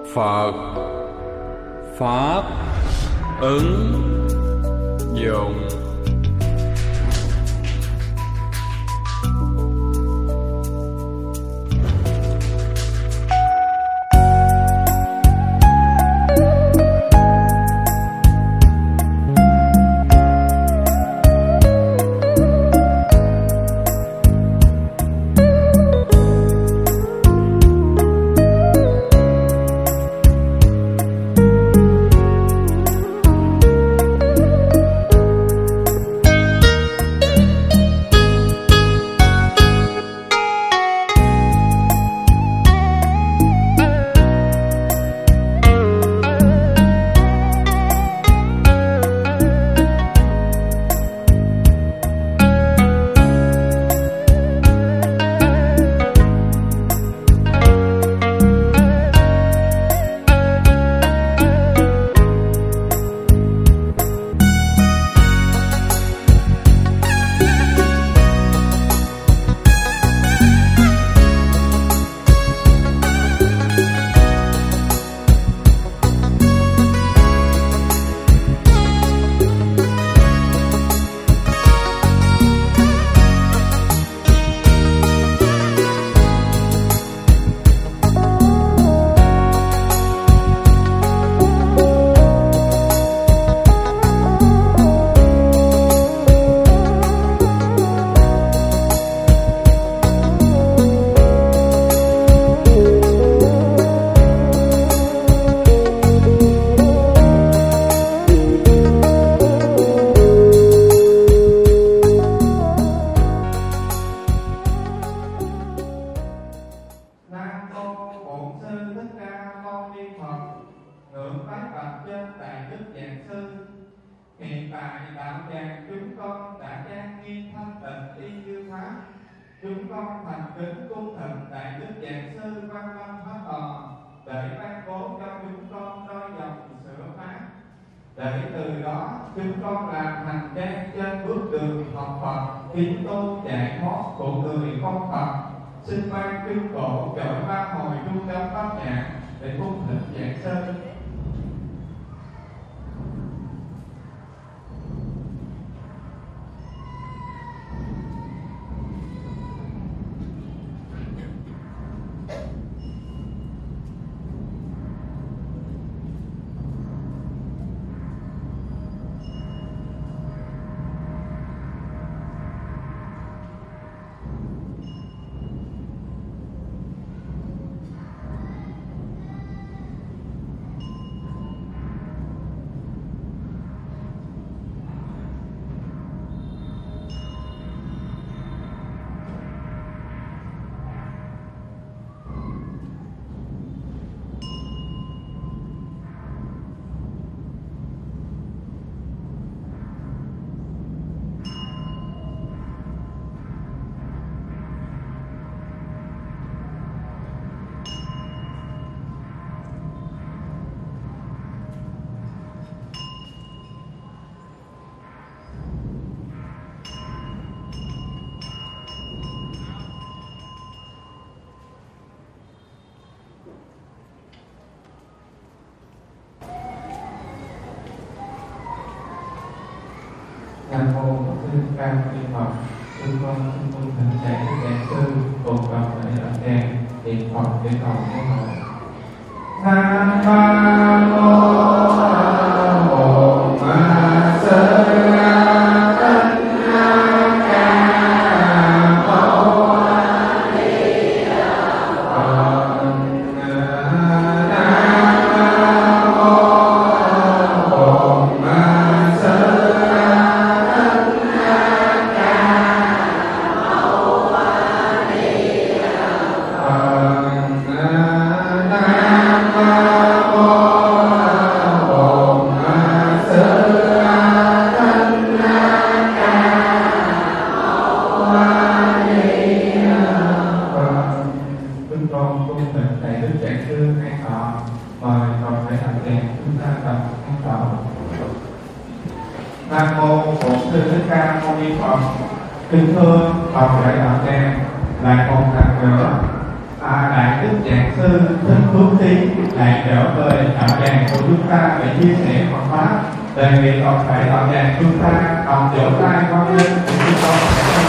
Phật Pháp ứng dụng. Hiện tại đạo tràng chúng con đã trang nghiêm thanh tịnh y như pháp. Chúng con thành kính cung thỉnh đại đức giảng sư Văn Lâm Pháp Tòa để ban bố cho chúng con đôi dòng sửa pháp, để từ đó chúng con làm hành trang trên bước đường học Phật, kiến tu giải thoát của người con Phật. Xin ban trung cổ chọi ba hồi trung tâm pháp nhạc để cung thỉnh giảng sư. Nam mô Phật Thích Ca Mâu Ni Phật. Chúng con xin cung thỉnh đại đức giảng sư cùng cộng lễ đạo tràng niệm Phật để cầu phúc hậu. Nam mô Ma Sơ Nam mô Bổn Sư Thích Ca Mâu Ni Phật. Kính thưa toàn thể đạo tràng, lại một lần nữa Đại đức Giảng Sư Thích Phước Thí lại trở về đạo tràng của chúng ta để chia sẻ Phật pháp. Đề nghị toàn thể đạo tràng chúng ta đồng vỗ tay hoan nghênh của chúng con.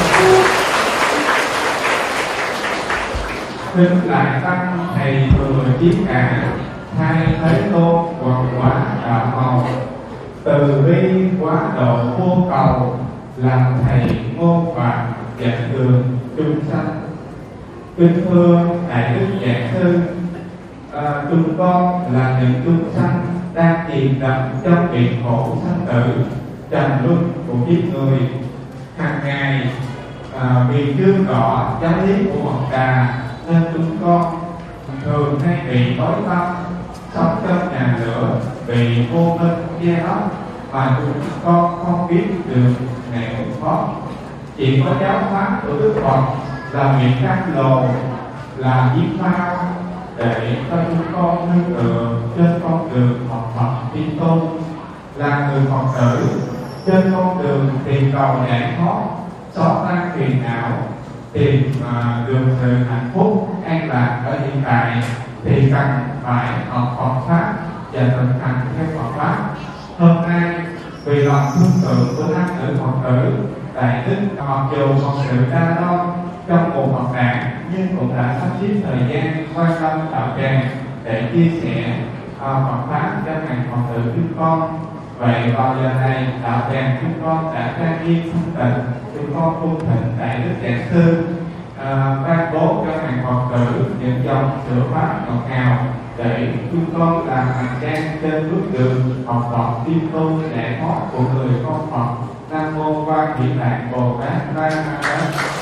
Kính lại tăng thầy thừa chí cả, thay thế tôn quần quả đạo màu, từ bi quá độ vô cầu, làm thầy ngôn phạm dạy đường chúng sanh. Kính thưa đại đức Giảng Sư, chúng con là những chúng sanh đang chìm đắm trong biển khổ sanh tử, trần luân của kiếp người. Hàng ngày vì chưa rõ giáo lý của Phật Đà nên chúng con thường hay bị tối tâm, sống trong nhà lửa, bị vô minh che lấp mà chúng con không biết được ngày ứng phó. Chỉ có giáo pháp của Đức Phật là miệng cắt lồ, là giết phao để cho chúng con nương tựa trên con đường học Phật Thiên Tôn, là người Phật tử trên con đường tìm cầu giải thoát, xóa tan phiền não, tìm được sự hạnh phúc an lạc ở hiện tại, thì cần phải học Phật pháp và thực hành theo Phật pháp. Hôm nay vì lòng thương tượng của nam nữ Phật tử, đại đức mặc dù Phật sự đa đoan trong một Phật đản nhưng cũng đã sắp xếp thời gian quan tâm đạo tràng để chia sẻ Phật pháp cho hàng Phật tử chúng con. Vậy vào giờ này đạo tràng chúng con đã trang nghiêm thanh tịnh, chúng con cung thỉnh đại đức Giảng Sư ban bố cho hàng Phật tử những dòng sửa pháp ngọt ngào để chúng con làm hành trang trên bước đường học Phật Thiên Tu giải thoát của người con Phật. Nam mô Quan Hỷ Lạc Bồ Tát Ma Ha.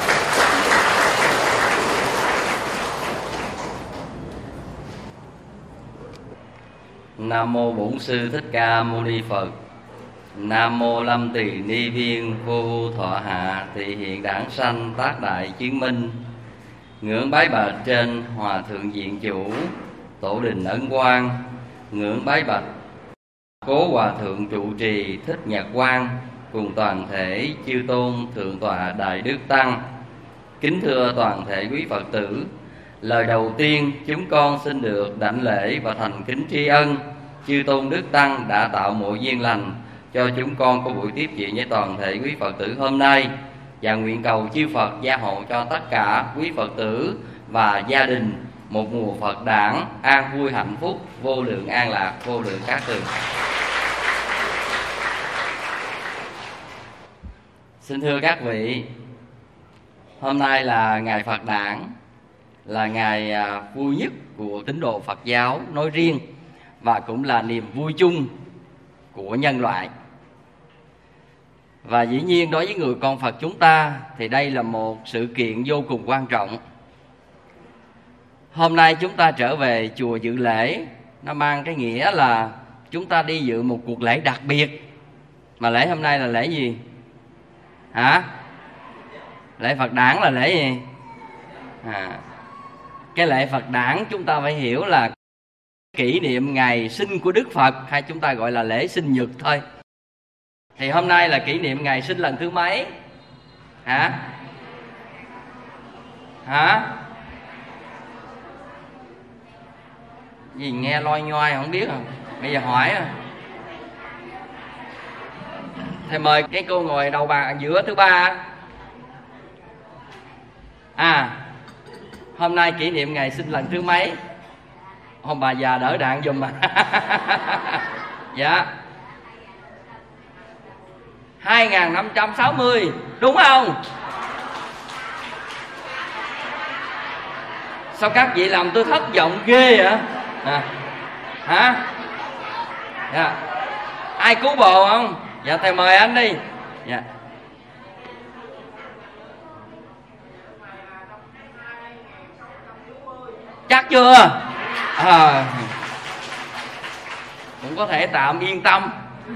Nam mô Bổn Sư Thích Ca Mâu Ni Phật. Nam mô Lâm Tỳ Ni Viên Vô Vu Thọ Hạ Thị Hiện Đản Sanh Tác Đại Chứng Minh. Ngưỡng bái bạch trên Hòa Thượng Viện Chủ Tổ Đình Ấn Quang. Ngưỡng bái bạch Cố Hòa Thượng trụ trì Thích Nhật Quang cùng toàn thể chư tôn thượng tọa Đại Đức Tăng. Kính thưa toàn thể quý Phật tử, lời đầu tiên chúng con xin được đảnh lễ và thành kính tri ân chư tôn Đức Tăng đã tạo mọi duyên lành cho chúng con có buổi tiếp chuyện với toàn thể quý Phật tử hôm nay, và nguyện cầu chư Phật gia hộ cho tất cả quý Phật tử và gia đình một mùa Phật đản an vui hạnh phúc, vô lượng an lạc, vô lượng cát tường. Xin thưa các vị, hôm nay là ngày Phật đản, là ngày vui nhất của tín đồ Phật giáo nói riêng và cũng là niềm vui chung của nhân loại. Và dĩ nhiên đối với người con Phật chúng ta thì đây là một sự kiện vô cùng quan trọng. Hôm nay chúng ta trở về chùa dự lễ, nó mang cái nghĩa là chúng ta đi dự một cuộc lễ đặc biệt. Mà lễ hôm nay là lễ gì? Hả? Lễ Phật đản là lễ gì? Cái lễ Phật đản chúng ta phải hiểu là kỷ niệm ngày sinh của Đức Phật, hay chúng ta gọi là lễ sinh nhật thôi. Thì hôm nay là kỷ niệm ngày sinh lần thứ mấy? Hả? Gì nghe loi nhoai không biết à? Bây giờ hỏi à. Thầy mời cái cô ngồi đầu bàn giữa thứ ba. Hôm nay kỷ niệm ngày sinh lần thứ mấy? Ông bà già đỡ đạn giùm mà. Dạ 2560, đúng không? Sao các vị làm tôi thất vọng ghê vậy? Hả? Dạ. Ai cứu bồ không? Dạ thầy mời anh đi. Dạ. Chắc chưa? Cũng có thể tạm yên tâm.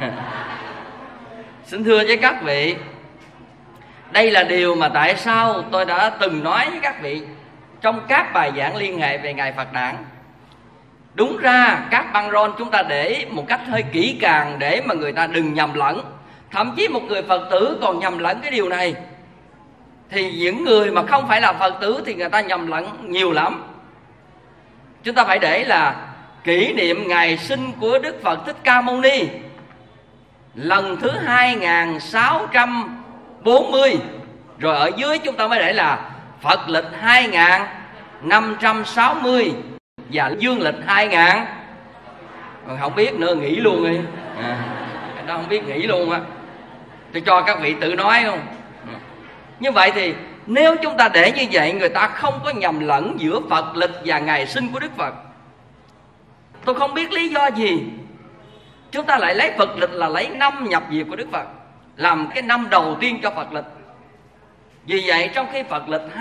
Xin thưa với các vị, đây là điều mà tại sao tôi đã từng nói với các vị trong các bài giảng liên hệ về ngày Phật đản. Đúng ra các băng rôn chúng ta để một cách hơi kỹ càng để mà người ta đừng nhầm lẫn. Thậm chí một người Phật tử còn nhầm lẫn cái điều này, thì những người mà không phải là Phật tử thì người ta nhầm lẫn nhiều lắm. chúng ta phải để là kỷ niệm ngày sinh của Đức Phật Thích Ca Mâu Ni lần thứ 2640. Rồi ở dưới chúng ta mới để là Phật lịch 2560 và dương lịch 2000. Còn không biết nữa nghĩ luôn đi. Nó không biết nghĩ luôn á. Tôi cho các vị tự nói không. Như vậy thì nếu chúng ta để như vậy, người ta không có nhầm lẫn giữa Phật lịch và ngày sinh của Đức Phật. Tôi không biết lý do gì chúng ta lại lấy Phật lịch là lấy năm nhập diệt của Đức Phật làm cái năm đầu tiên cho Phật lịch. Vì vậy trong khi Phật lịch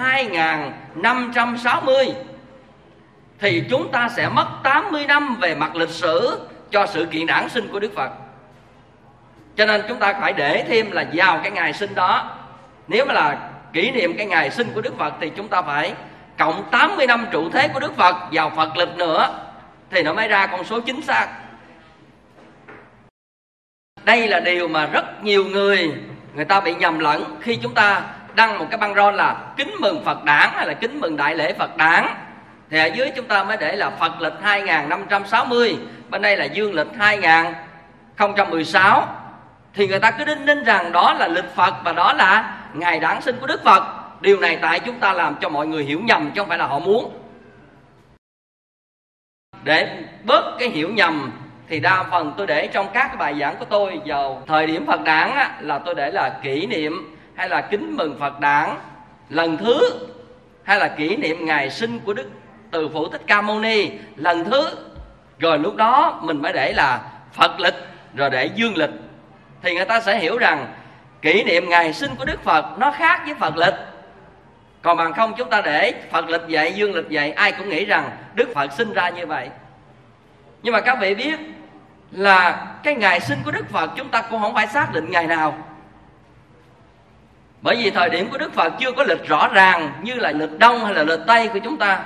2560 thì chúng ta sẽ mất 80 năm về mặt lịch sử cho sự kiện đản sinh của Đức Phật. Cho nên chúng ta phải để thêm là vào cái ngày sinh đó. Nếu mà là kỷ niệm cái ngày sinh của Đức Phật thì chúng ta phải cộng 80 năm trụ thế của Đức Phật vào Phật lịch nữa, thì nó mới ra con số chính xác. Đây là điều mà rất nhiều người ta bị nhầm lẫn khi chúng ta đăng một cái băng rôn là kính mừng Phật đản hay là kính mừng đại lễ Phật đản. Thì ở dưới chúng ta mới để là Phật lịch 2560, bên đây là dương lịch 2016. Thì người ta cứ đinh rằng đó là lịch Phật và đó là ngày đản sinh của Đức Phật. Điều này tại chúng ta làm cho mọi người hiểu nhầm chứ không phải là họ muốn. Để bớt cái hiểu nhầm thì đa phần tôi để trong các cái bài giảng của tôi vào thời điểm Phật đản á, là tôi để là kỷ niệm hay là kính mừng Phật đản lần thứ, hay là kỷ niệm ngày sinh của Đức Từ Phụ Thích Ca Mâu Ni lần thứ. Rồi lúc đó mình mới để là Phật lịch rồi để dương lịch. Thì người ta sẽ hiểu rằng kỷ niệm ngày sinh của Đức Phật nó khác với Phật lịch. Còn bằng không chúng ta để Phật lịch vậy, dương lịch vậy, ai cũng nghĩ rằng Đức Phật sinh ra như vậy. Nhưng mà các vị biết là cái ngày sinh của Đức Phật chúng ta cũng không phải xác định ngày nào. Bởi vì thời điểm của Đức Phật chưa có lịch rõ ràng như là lịch Đông hay là lịch Tây của chúng ta.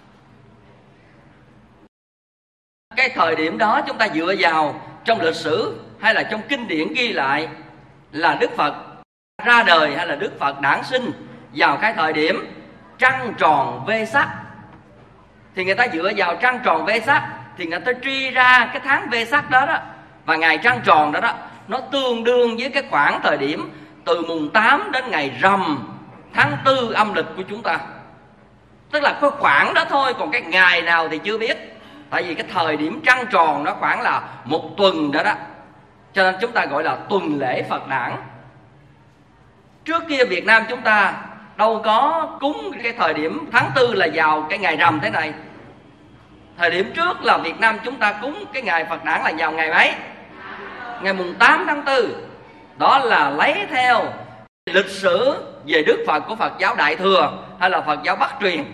Cái thời điểm đó chúng ta dựa vào trong lịch sử hay là trong kinh điển ghi lại là Đức Phật ra đời hay là Đức Phật đản sinh vào cái thời điểm trăng tròn Vê-sắc. Thì người ta dựa vào trăng tròn Vê-sắc thì người ta truy ra cái tháng Vê-sắc đó đó. Và ngày trăng tròn đó đó nó tương đương với cái khoảng thời điểm từ mùng 8 đến ngày rằm tháng 4 âm lịch của chúng ta. Tức là có khoảng đó thôi, còn cái ngày nào thì chưa biết. Tại vì cái thời điểm trăng tròn nó khoảng là một tuần đó đó. Cho nên chúng ta gọi là tuần lễ Phật đản. Trước kia Việt Nam chúng ta đâu có cúng cái thời điểm tháng 4 là vào cái ngày rằm thế này. Thời điểm trước là Việt Nam chúng ta cúng cái ngày Phật đản là vào ngày mấy? Ngày mùng 8 tháng 4. Đó là lấy theo lịch sử về Đức Phật của Phật giáo Đại Thừa hay là Phật giáo Bắc truyền.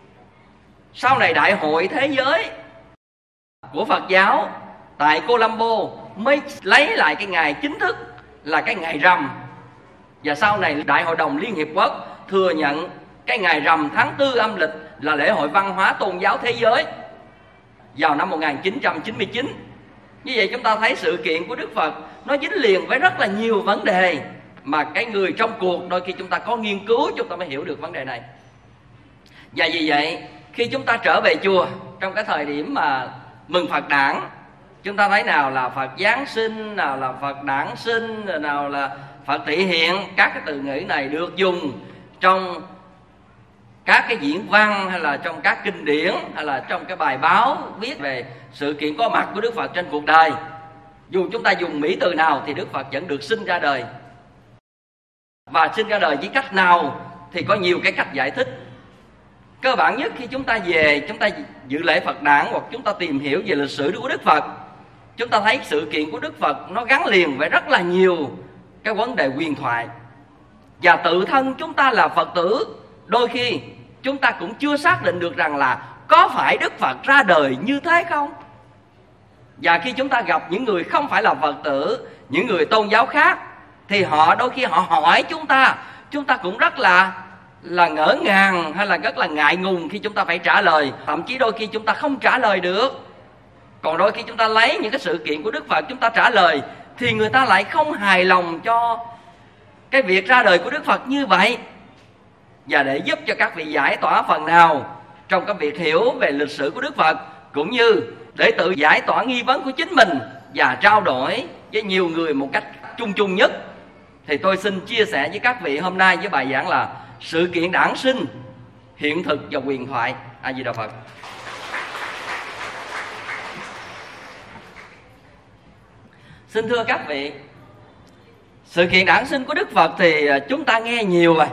Sau này Đại hội Thế giới của Phật giáo tại Colombo mới lấy lại cái ngày chính thức là cái ngày rằm. Và sau này Đại hội đồng Liên Hiệp Quốc thừa nhận cái ngày rằm tháng 4 âm lịch là lễ hội văn hóa tôn giáo thế giới vào năm 1999. Như vậy chúng ta thấy sự kiện của Đức Phật nó dính liền với rất là nhiều vấn đề mà cái người trong cuộc đôi khi chúng ta có nghiên cứu chúng ta mới hiểu được vấn đề này. Và vì vậy khi chúng ta trở về chùa trong cái thời điểm mà mừng Phật đản, chúng ta thấy nào là Phật Giáng sinh, nào là Phật đản sinh, nào là Phật thị hiện. Các cái từ ngữ này được dùng trong các cái diễn văn hay là trong các kinh điển hay là trong cái bài báo viết về sự kiện có mặt của Đức Phật trên cuộc đời. Dù chúng ta dùng mỹ từ nào thì Đức Phật vẫn được sinh ra đời. Và sinh ra đời với cách nào thì có nhiều cái cách giải thích. Cơ bản nhất khi chúng ta về, chúng ta dự lễ Phật đản hoặc chúng ta tìm hiểu về lịch sử của Đức Phật, chúng ta thấy sự kiện của Đức Phật nó gắn liền với rất là nhiều cái vấn đề huyền thoại. Và tự thân chúng ta là Phật tử, đôi khi chúng ta cũng chưa xác định được rằng là có phải Đức Phật ra đời như thế không. Và khi chúng ta gặp những người không phải là Phật tử, những người tôn giáo khác, thì họ đôi khi họ hỏi chúng ta cũng rất là ngỡ ngàng hay là rất là ngại ngùng khi chúng ta phải trả lời. Thậm chí đôi khi chúng ta không trả lời được. Còn đôi khi chúng ta lấy những cái sự kiện của Đức Phật chúng ta trả lời thì người ta lại không hài lòng cho cái việc ra đời của Đức Phật như vậy. Và để giúp cho các vị giải tỏa phần nào trong cái việc hiểu về lịch sử của Đức Phật, cũng như để tự giải tỏa nghi vấn của chính mình và trao đổi với nhiều người một cách chung chung nhất. Thì tôi xin chia sẻ với các vị hôm nay với bài giảng là sự kiện đản sinh, hiện thực và huyền thoại. A Di Đà Phật. Xin thưa các vị, sự kiện đản sinh của Đức Phật thì chúng ta nghe nhiều rồi,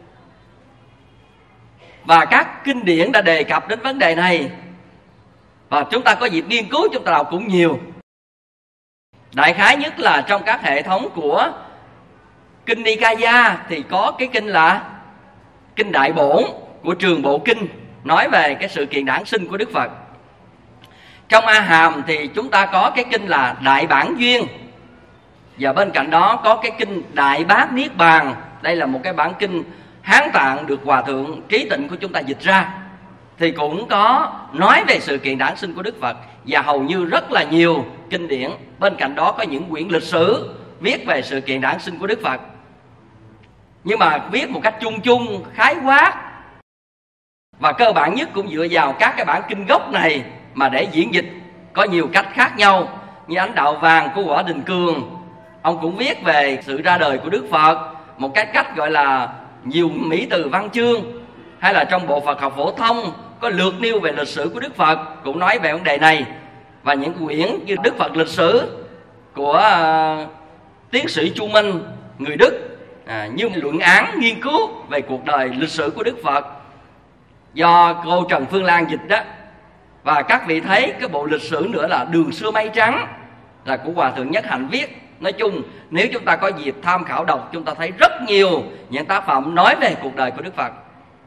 và các kinh điển đã đề cập đến vấn đề này, và chúng ta có dịp nghiên cứu, chúng ta đọc cũng nhiều. Đại khái nhất là trong các hệ thống của Kinh Nikaya thì có cái kinh là Kinh Đại Bổn của Trường Bộ Kinh, nói về cái sự kiện đản sinh của Đức Phật. Trong A Hàm thì chúng ta có cái kinh là Đại Bản Duyên, và bên cạnh đó có cái kinh Đại Bát Niết Bàn. Đây là một cái bản kinh Hán Tạng được Hòa Thượng Trí Tịnh của chúng ta dịch ra, thì cũng có nói về sự kiện đản sinh của Đức Phật, và hầu như rất là nhiều kinh điển. Bên cạnh đó có những quyển lịch sử viết về sự kiện đản sinh của Đức Phật, nhưng mà viết một cách chung chung, khái quát, và cơ bản nhất cũng dựa vào các cái bản kinh gốc này mà để diễn dịch. Có nhiều cách khác nhau, như Ánh Đạo Vàng của Võ Đình Cường, ông cũng viết về sự ra đời của Đức Phật một cái cách gọi là nhiều mỹ từ văn chương. Hay là trong bộ Phật học phổ thông có lược nêu về lịch sử của Đức Phật, cũng nói về vấn đề này. Và những quyển như Đức Phật lịch sử của tiến sĩ Chu Minh người Đức, như luận án nghiên cứu về cuộc đời lịch sử của Đức Phật do cô Trần Phương Lan dịch đó. Và các vị thấy cái bộ lịch sử nữa là Đường Xưa Mây Trắng, là của Hòa Thượng Nhất Hạnh viết. Nói chung nếu chúng ta có dịp tham khảo đọc, chúng ta thấy rất nhiều những tác phẩm nói về cuộc đời của Đức Phật.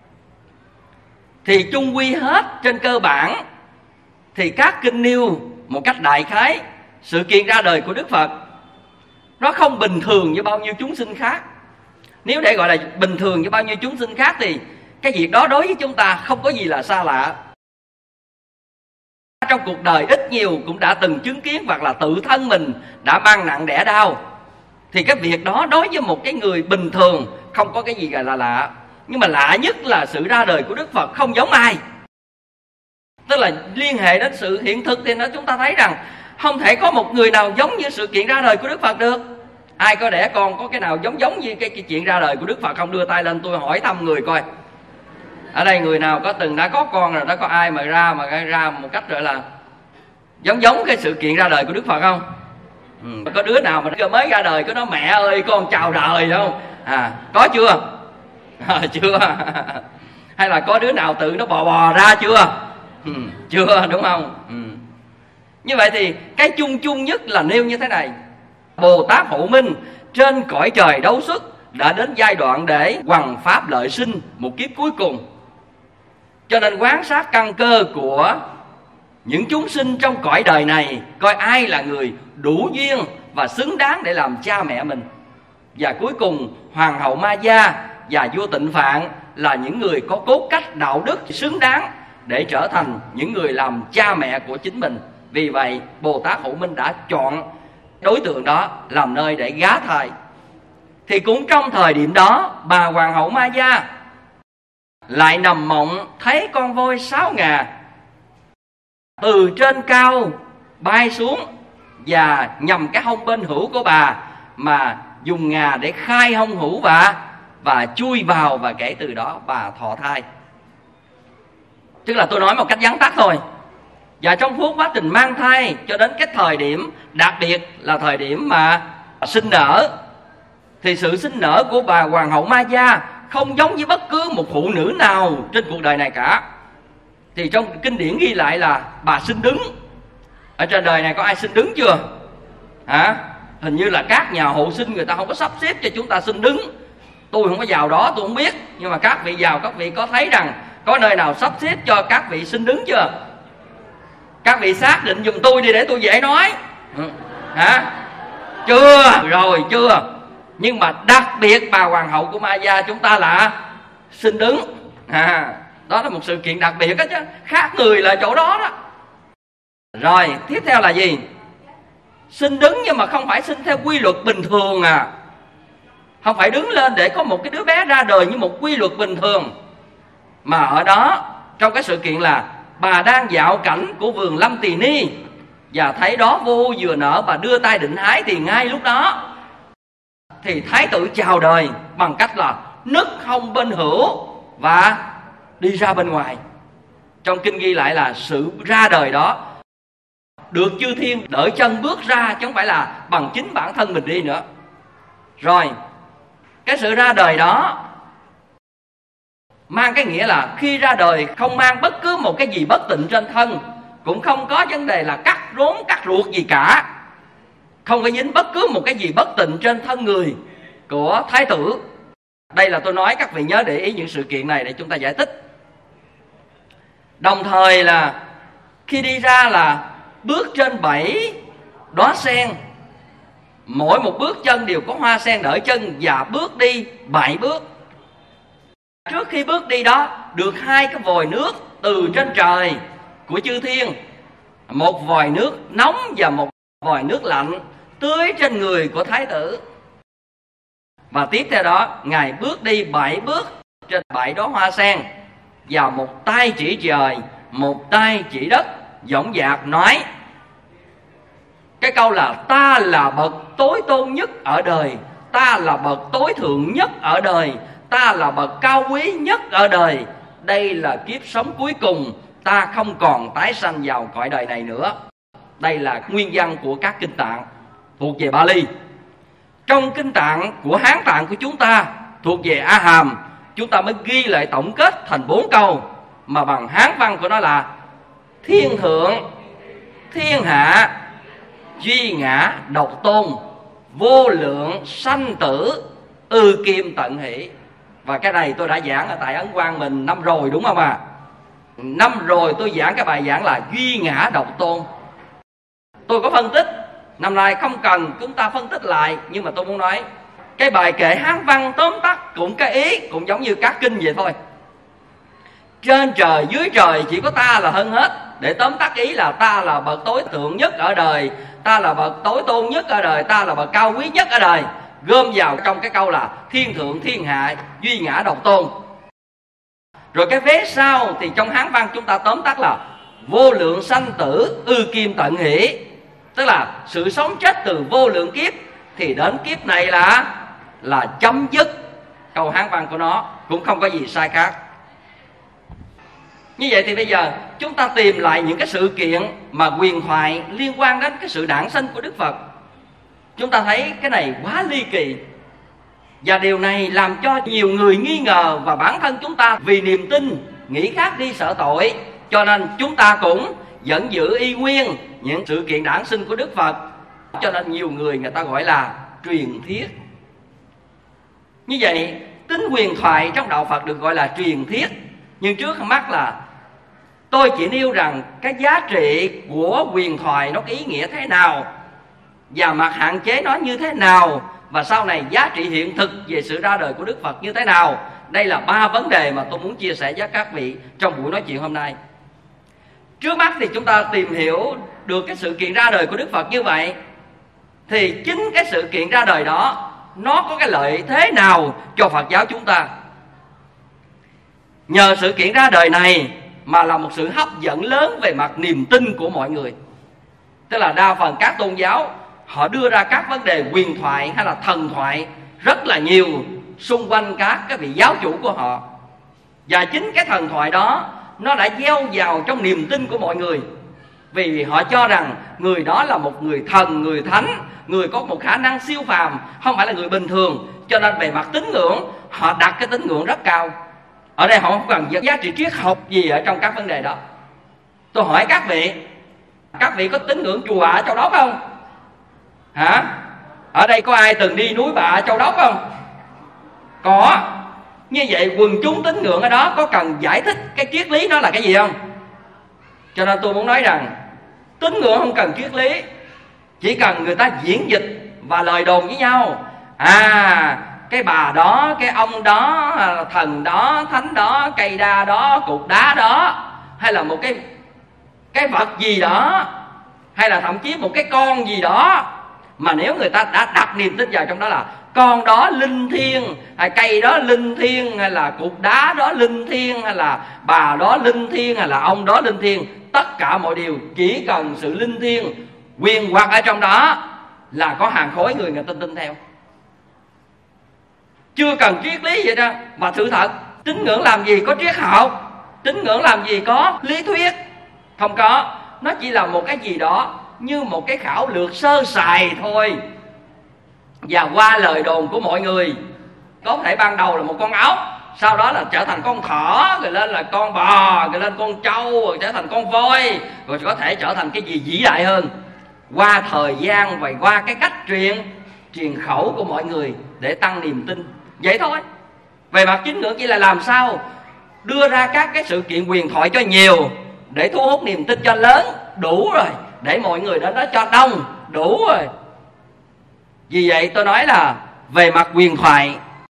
Thì chung quy hết, trên cơ bản thì các kinh nêu một cách đại khái sự kiện ra đời của Đức Phật nó không bình thường như bao nhiêu chúng sinh khác. Nếu để gọi là bình thường như bao nhiêu chúng sinh khác thì cái việc đó đối với chúng ta không có gì là xa lạ. Trong cuộc đời ít nhiều cũng đã từng chứng kiến, hoặc là tự thân mình đã mang nặng đẻ đau, thì cái việc đó đối với một cái người bình thường không có cái gì là lạ. Nhưng mà lạ nhất là sự ra đời của Đức Phật không giống ai. Tức là liên hệ đến sự hiện thực thì chúng ta thấy rằng không thể có một người nào giống như sự kiện ra đời của Đức Phật được. Ai có đẻ con có cái nào giống như cái chuyện ra đời của Đức Phật không? Đưa tay lên tôi hỏi thăm người coi. Ở đây người nào có từng đã có con rồi, đã có ai mà ra một cách gọi là giống cái sự kiện ra đời của Đức Phật không? Có đứa nào mà mới ra đời có nói mẹ ơi con chào đời không? Có chưa? Chưa. Hay là có đứa nào tự nó bò ra chưa? Chưa, đúng không? Như vậy thì cái chung nhất là nêu như thế này: Bồ Tát Hộ Minh trên cõi trời đấu xuất đã đến giai đoạn để hoằng pháp lợi sinh, một kiếp cuối cùng. Cho nên quan sát căn cơ của những chúng sinh trong cõi đời này, coi ai là người đủ duyên và xứng đáng để làm cha mẹ mình. Và cuối cùng Hoàng hậu Ma Gia và vua Tịnh Phạn là những người có cốt cách đạo đức xứng đáng để trở thành những người làm cha mẹ của chính mình. Vì vậy Bồ Tát Hộ Minh đã chọn đối tượng đó làm nơi để gá thai. Thì cũng trong thời điểm đó, bà Hoàng hậu Ma Gia lại nằm mộng thấy con voi 6 ngà từ trên cao bay xuống, và nhằm cái hông bên hữu của bà mà dùng ngà để khai hông hữu bà và chui vào, và kể từ đó bà thọ thai. Tức là tôi nói một cách vắn tắt thôi. Và trong suốt quá trình mang thai cho đến cái thời điểm đặc biệt là thời điểm mà sinh nở, thì sự sinh nở của bà Hoàng hậu Ma Gia không giống với bất cứ một phụ nữ nào trên cuộc đời này cả. Thì trong kinh điển ghi lại là bà sinh đứng. Ở trên đời này có ai sinh đứng chưa? Hình như là các nhà hộ sinh người ta không có sắp xếp cho chúng ta sinh đứng. Tôi không có vào đó, tôi không biết. Nhưng mà các vị vào, các vị có thấy rằng có nơi nào sắp xếp cho các vị sinh đứng chưa? Các vị xác định giùm tôi đi để tôi dễ nói. Chưa, rồi chưa. Nhưng mà đặc biệt bà Hoàng hậu của Ma Gia chúng ta là sinh đứng. Đó là một sự kiện đặc biệt đó chứ. Khác người là chỗ đó đó. Rồi tiếp theo là gì? Sinh đứng nhưng mà không phải sinh theo quy luật bình thường Không phải đứng lên để có một cái đứa bé ra đời như một quy luật bình thường. Mà ở đó trong cái sự kiện là bà đang dạo cảnh của vườn Lâm Tỳ Ni, và thấy đó vô ưu vừa nở, bà đưa tay định hái, thì ngay lúc đó thì thái tử chào đời bằng cách là nứt hông bên hữu và đi ra bên ngoài. Trong kinh ghi lại là sự ra đời đó được chư thiên đỡ chân bước ra, chứ không phải là bằng chính bản thân mình đi nữa. Rồi cái sự ra đời đó mang cái nghĩa là khi ra đời không mang bất cứ một cái gì bất tịnh trên thân, cũng không có vấn đề là cắt rốn cắt ruột gì cả, không có dính bất cứ một cái gì bất tịnh trên thân người của thái tử. Đây là tôi nói các vị nhớ để ý những sự kiện này để chúng ta giải thích. Đồng thời là khi đi ra là bước trên 7 đóa sen, mỗi một bước chân đều có hoa sen đỡ chân, và bước đi 7 bước. Trước khi bước đi đó được 2 cái vòi nước từ trên trời của chư thiên, một vòi nước nóng và một vòi nước lạnh tưới trên người của thái tử. Và tiếp theo đó Ngài bước đi 7 bước trên 7 đóa hoa sen, và một tay chỉ trời, một tay chỉ đất, dõng dạc nói cái câu là ta là bậc tối tôn nhất ở đời, ta là bậc tối thượng nhất ở đời, ta là bậc cao quý nhất ở đời. Đây là kiếp sống cuối cùng, ta không còn tái sanh vào cõi đời này nữa. Đây là nguyên văn của các kinh tạng thuộc về Bali. Trong kinh tạng của Hán tạng của chúng ta thuộc về A Hàm, chúng ta mới ghi lại tổng kết thành 4 câu, mà bằng Hán văn của nó là thiên thượng, thiên hạ, duy ngã độc tôn, vô lượng sanh tử, ư kim tận hỷ. Và cái này tôi đã giảng ở tại Ấn Quang mình năm rồi, đúng không ạ? Năm rồi tôi giảng cái bài giảng là duy ngã độc tôn. Tôi có phân tích, năm nay không cần chúng ta phân tích lại, nhưng mà tôi muốn nói cái bài kệ Hán văn tóm tắt cũng cái ý cũng giống như các kinh vậy thôi. Trên trời dưới trời chỉ có ta là hơn hết, để tóm tắt ý là ta là bậc tối thượng nhất ở đời, ta là bậc tối tôn nhất ở đời, ta là bậc cao quý nhất ở đời, gom vào trong cái câu là thiên thượng, thiên hạ, duy ngã độc tôn. Rồi cái vế sau thì trong Hán văn chúng ta tóm tắt là vô lượng sanh tử, ư kim tận hỷ. Tức là sự sống chết từ vô lượng kiếp thì đến kiếp này là chấm dứt. Câu Hán văn của nó cũng không có gì sai khác. Như vậy thì bây giờ chúng ta tìm lại những cái sự kiện mà huyền thoại liên quan đến cái sự đản sinh của Đức Phật. Chúng ta thấy cái này quá ly kỳ, và điều này làm cho nhiều người nghi ngờ, và bản thân chúng ta vì niềm tin nghĩ khác đi sợ tội, cho nên chúng ta cũng vẫn giữ y nguyên những sự kiện đản sinh của Đức Phật. Cho nên nhiều người ta gọi là truyền thuyết. Như vậy tính huyền thoại trong đạo Phật được gọi là truyền thuyết. Nhưng trước mắt là tôi chỉ nêu rằng cái giá trị của huyền thoại nó có ý nghĩa thế nào, và mặt hạn chế nó như thế nào, và sau này giá trị hiện thực về sự ra đời của Đức Phật như thế nào. Đây là 3 vấn đề mà tôi muốn chia sẻ với các vị trong buổi nói chuyện hôm nay. Trước mắt thì chúng ta tìm hiểu được cái sự kiện ra đời của Đức Phật như vậy, thì chính cái sự kiện ra đời đó nó có cái lợi thế nào cho Phật giáo chúng ta. Nhờ sự kiện ra đời này mà là một sự hấp dẫn lớn về mặt niềm tin của mọi người. Tức là đa phần các tôn giáo họ đưa ra các vấn đề huyền thoại hay là thần thoại rất là nhiều xung quanh các cái vị giáo chủ của họ. Và chính cái thần thoại đó nó đã gieo vào trong niềm tin của mọi người, vì họ cho rằng người đó là một người thần, người thánh, người có một khả năng siêu phàm, không phải là người bình thường. Cho nên về mặt tín ngưỡng họ đặt cái tín ngưỡng rất cao. Ở đây họ không cần giá trị triết học gì ở trong các vấn đề đó. Tôi hỏi các vị có tín ngưỡng chùa ở Châu Đốc không? Hả? Ở đây có ai từng đi núi Bà Châu Đốc không? Có. Như vậy quần chúng tín ngưỡng ở đó có cần giải thích cái triết lý nó là cái gì không? Cho nên tôi muốn nói rằng tín ngưỡng không cần triết lý, chỉ cần người ta diễn dịch và lời đồn với nhau. Cái bà đó, cái ông đó, thần đó, thánh đó, cây đa đó, cục đá đó, hay là một cái vật gì đó, hay là thậm chí một cái con gì đó, mà nếu người ta đã đặt niềm tin vào trong đó là con đó linh thiêng, hay cây đó linh thiêng, hay là cục đá đó linh thiêng, hay là bà đó linh thiêng, hay là ông đó linh thiêng. Tất cả mọi điều chỉ cần sự linh thiêng quyền hoặc ở trong đó là có hàng khối người ta tin theo. Chưa cần triết lý vậy đó. Mà sự thật, tín ngưỡng làm gì có triết học, tín ngưỡng làm gì có lý thuyết, không có. Nó chỉ là một cái gì đó như một cái khảo lược sơ sài thôi. Và qua lời đồn của mọi người, có thể ban đầu là một con ốc, sau đó là trở thành con thỏ, rồi lên là con bò, rồi lên con trâu, rồi trở thành con voi, rồi có thể trở thành cái gì vĩ đại hơn. Qua thời gian và qua cái cách truyền khẩu của mọi người để tăng niềm tin. Vậy thôi. Về mặt tín ngưỡng chỉ là làm sao đưa ra các cái sự kiện huyền thoại cho nhiều, để thu hút niềm tin cho lớn, đủ rồi. Để mọi người đến đó cho đông, đủ rồi. Vì vậy tôi nói là về mặt huyền thoại,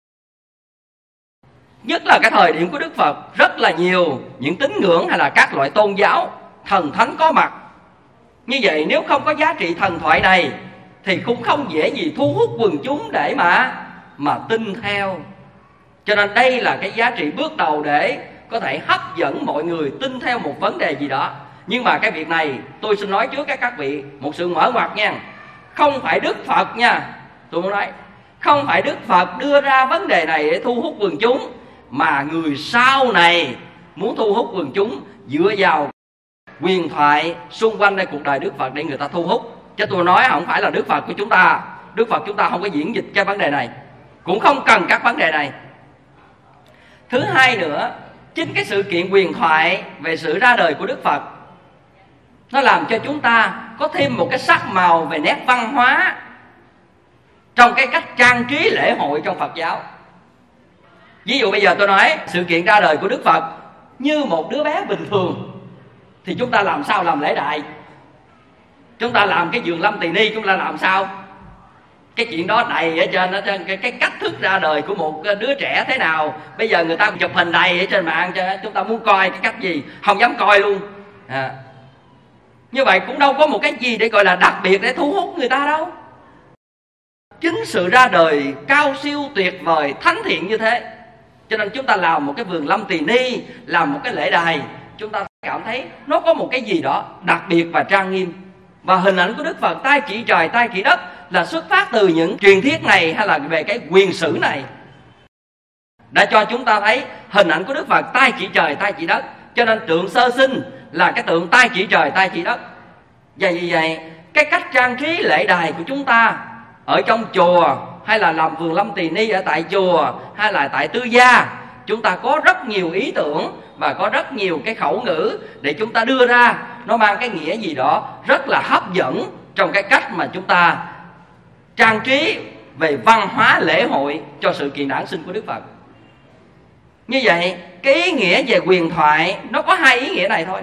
nhất là cái thời điểm của Đức Phật, rất là nhiều những tín ngưỡng hay là các loại tôn giáo thần thánh có mặt. Như vậy nếu không có giá trị thần thoại này thì cũng không dễ gì thu hút quần chúng để mà tin theo. Cho nên đây là cái giá trị bước đầu để có thể hấp dẫn mọi người tin theo một vấn đề gì đó. Nhưng mà cái việc này tôi xin nói trước các vị một sự mở ngoặt nha. Không phải Đức Phật nha, tôi muốn nói không phải Đức Phật đưa ra vấn đề này để thu hút quần chúng, mà người sau này muốn thu hút quần chúng dựa vào huyền thoại xung quanh đây cuộc đời Đức Phật để người ta thu hút. Chứ tôi nói không phải là Đức Phật của chúng ta. Đức Phật chúng ta không có diễn dịch cái vấn đề này, cũng không cần các vấn đề này. Thứ hai nữa, chính cái sự kiện huyền thoại về sự ra đời của Đức Phật, nó làm cho chúng ta có thêm một cái sắc màu về nét văn hóa trong cái cách trang trí lễ hội trong Phật giáo. Ví dụ bây giờ tôi nói sự kiện ra đời của Đức Phật như một đứa bé bình thường, thì chúng ta làm sao làm lễ đại? Chúng ta làm cái vườn Lâm Tỳ Ni, chúng ta làm sao? Cái chuyện đó đầy ở trên cái cách thức ra đời của một đứa trẻ thế nào. Bây giờ người ta chụp hình đầy ở trên mạng, cho chúng ta muốn coi cái cách gì không dám coi luôn. Như vậy cũng đâu có một cái gì để gọi là đặc biệt để thu hút người ta đâu. Chính sự ra đời cao siêu tuyệt vời thánh thiện như thế, cho nên chúng ta làm một cái vườn Lâm Tỳ Ni, làm một cái lễ đài, chúng ta cảm thấy nó có một cái gì đó đặc biệt và trang nghiêm. Và hình ảnh của Đức Phật tay chỉ trời tay chỉ đất là xuất phát từ những truyền thuyết này, hay là về cái quyền sử này, đã cho chúng ta thấy hình ảnh của Đức Phật tay chỉ trời tay chỉ đất. Cho nên tượng sơ sinh là cái tượng tay chỉ trời tay chỉ đất. Và vì vậy cái cách trang trí lễ đài của chúng ta ở trong chùa, hay là làm vườn Lâm Tỳ Ni ở tại chùa, hay là tại tư gia, chúng ta có rất nhiều ý tưởng và có rất nhiều cái khẩu ngữ để chúng ta đưa ra. Nó mang cái nghĩa gì đó rất là hấp dẫn trong cái cách mà chúng ta trang trí về văn hóa lễ hội cho sự kiện đản sinh của Đức Phật. Như vậy cái ý nghĩa về huyền thoại nó có hai ý nghĩa này thôi.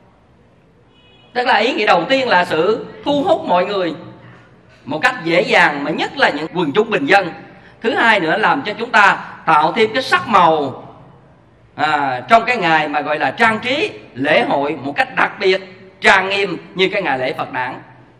Tức là ý nghĩa đầu tiên là sự thu hút mọi người một cách dễ dàng, mà nhất là những quần chúng bình dân. Thứ hai nữa, làm cho chúng ta tạo thêm cái sắc màu trong cái ngày mà gọi là trang trí lễ hội một cách đặc biệt, trang nghiêm như cái ngày lễ Phật đản.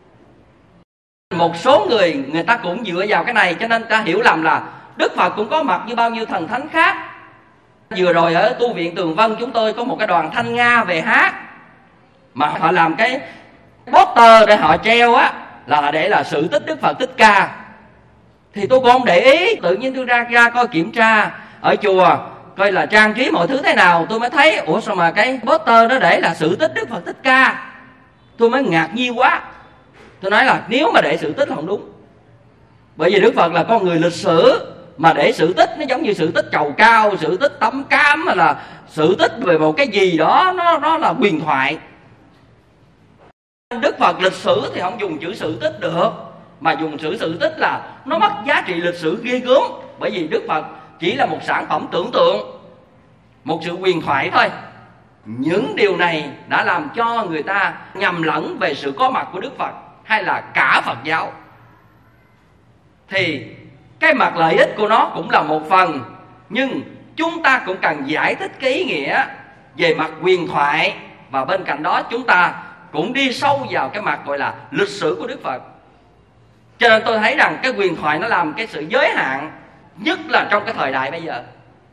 Một số người ta cũng dựa vào cái này, cho nên ta hiểu lầm là Đức Phật cũng có mặt như bao nhiêu thần thánh khác. Vừa rồi ở tu viện Tường Vân chúng tôi có một cái đoàn Thanh Nga về hát, mà họ làm cái poster để họ treo á, là để là sự tích Đức Phật Thích Ca. Thì tôi cũng không để ý, tự nhiên tôi ra coi kiểm tra ở chùa coi là trang trí mọi thứ thế nào, tôi mới thấy ủa sao mà cái poster đó để là sự tích Đức Phật Thích Ca. Tôi mới ngạc nhiên quá. Tôi nói là nếu mà để sự tích không đúng, bởi vì Đức Phật là con người lịch sử, mà để sự tích nó giống như sự tích trầu cao, sự tích tấm cám, hay là sự tích về một cái gì đó nó là huyền thoại. Đức Phật lịch sử thì không dùng chữ sự tích được, mà dùng chữ sự tích là nó mất giá trị lịch sử ghê gớm. Bởi vì Đức Phật chỉ là một sản phẩm tưởng tượng, một sự huyền thoại thôi. Những điều này đã làm cho người ta nhầm lẫn về sự có mặt của Đức Phật hay là cả Phật giáo. Thì cái mặt lợi ích của nó cũng là một phần, nhưng chúng ta cũng cần giải thích cái ý nghĩa về mặt huyền thoại, và bên cạnh đó chúng ta cũng đi sâu vào cái mặt gọi là lịch sử của Đức Phật. Cho nên tôi thấy rằng cái huyền thoại nó làm cái sự giới hạn, nhất là trong cái thời đại bây giờ.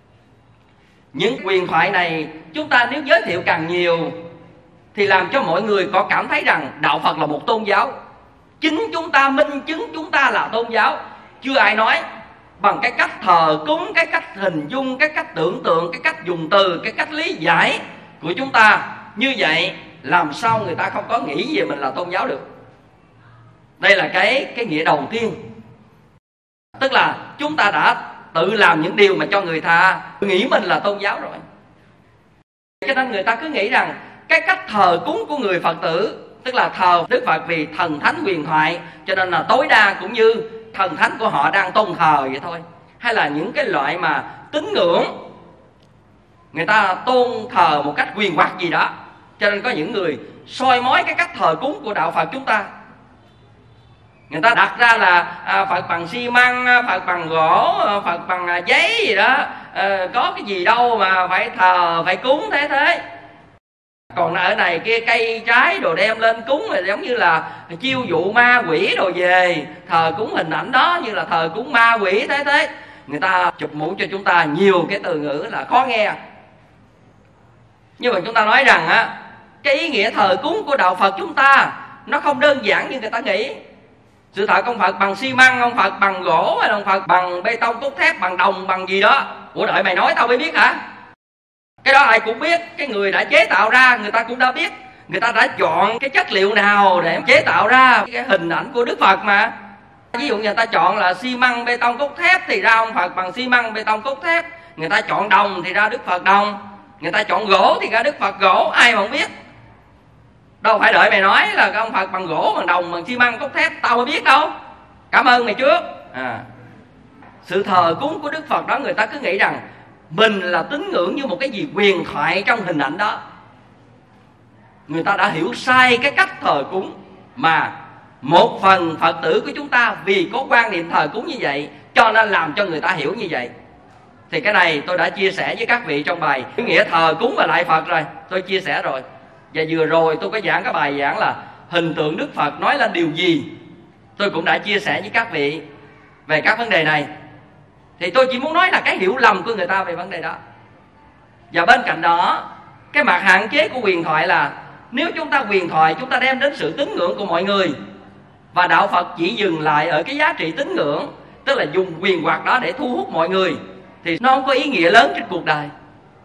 Những huyền thoại này chúng ta nếu giới thiệu càng nhiều thì làm cho mọi người có cảm thấy rằng đạo Phật là một tôn giáo. Chính chúng ta minh chứng chúng ta là tôn giáo. Chưa ai nói bằng cái cách thờ cúng, cái cách hình dung, cái cách tưởng tượng, cái cách dùng từ, cái cách lý giải của chúng ta. Như vậy làm sao người ta không có nghĩ về mình là tôn giáo được. Đây là cái nghĩa đầu tiên. Tức là chúng ta đã tự làm những điều mà cho người ta nghĩ mình là tôn giáo rồi. Cho nên người ta cứ nghĩ rằng cái cách thờ cúng của người Phật tử, tức là thờ Đức Phật vì thần thánh huyền thoại, cho nên là tối đa cũng như thần thánh của họ đang tôn thờ vậy thôi. Hay là những cái loại mà tín ngưỡng, người ta tôn thờ một cách huyền hoặc gì đó. Cho nên có những người soi mói cái cách thờ cúng của đạo Phật chúng ta. Người ta đặt ra là Phật bằng xi măng, Phật bằng gỗ, Phật bằng giấy gì đó, có cái gì đâu mà phải thờ, phải cúng thế. Còn ở này kia cây trái đồ đem lên cúng là giống như là chiêu dụ ma quỷ đồ về, thờ cúng hình ảnh đó như là thờ cúng ma quỷ thế. Người ta chụp mũ cho chúng ta nhiều cái từ ngữ là khó nghe. Nhưng mà chúng ta nói rằng á, cái ý nghĩa thờ cúng của đạo Phật chúng ta nó không đơn giản như người ta nghĩ. Sự thật ông Phật bằng xi măng, ông Phật bằng gỗ, hay ông Phật bằng bê tông cốt thép, bằng đồng, bằng gì đó. Ủa đợi mày nói tao mới biết hả? Cái đó ai cũng biết, cái người đã chế tạo ra người ta cũng đã biết. Người ta đã chọn cái chất liệu nào để chế tạo ra cái hình ảnh của Đức Phật mà. Ví dụ người ta chọn là xi măng, bê tông cốt thép thì ra ông Phật bằng xi măng, bê tông cốt thép. Người ta chọn đồng thì ra Đức Phật đồng. Người ta chọn gỗ thì ra Đức Phật gỗ, ai mà không biết. Đâu phải đợi mày nói là ông Phật bằng gỗ, bằng đồng, bằng xi măng, cốt thép, tao mới biết đâu. Cảm ơn mày trước. Sự thờ cúng của Đức Phật đó người ta cứ nghĩ rằng mình là tín ngưỡng như một cái gì huyền thoại trong hình ảnh đó. Người ta đã hiểu sai cái cách thờ cúng. Mà một phần Phật tử của chúng ta vì có quan niệm thờ cúng như vậy cho nên làm cho người ta hiểu như vậy. Thì cái này tôi đã chia sẻ với các vị trong bài cái nghĩa thờ cúng và lại Phật rồi. Tôi chia sẻ rồi. Và vừa rồi tôi có giảng cái bài giảng là hình tượng Đức Phật nói lên điều gì. Tôi cũng đã chia sẻ với các vị về các vấn đề này. Thì tôi chỉ muốn nói là cái hiểu lầm của người ta về vấn đề đó. Và bên cạnh đó, cái mặt hạn chế của huyền thoại là nếu chúng ta huyền thoại, chúng ta đem đến sự tín ngưỡng của mọi người, và đạo Phật chỉ dừng lại ở cái giá trị tín ngưỡng, tức là dùng huyền hoặc đó để thu hút mọi người, thì nó không có ý nghĩa lớn trên cuộc đời.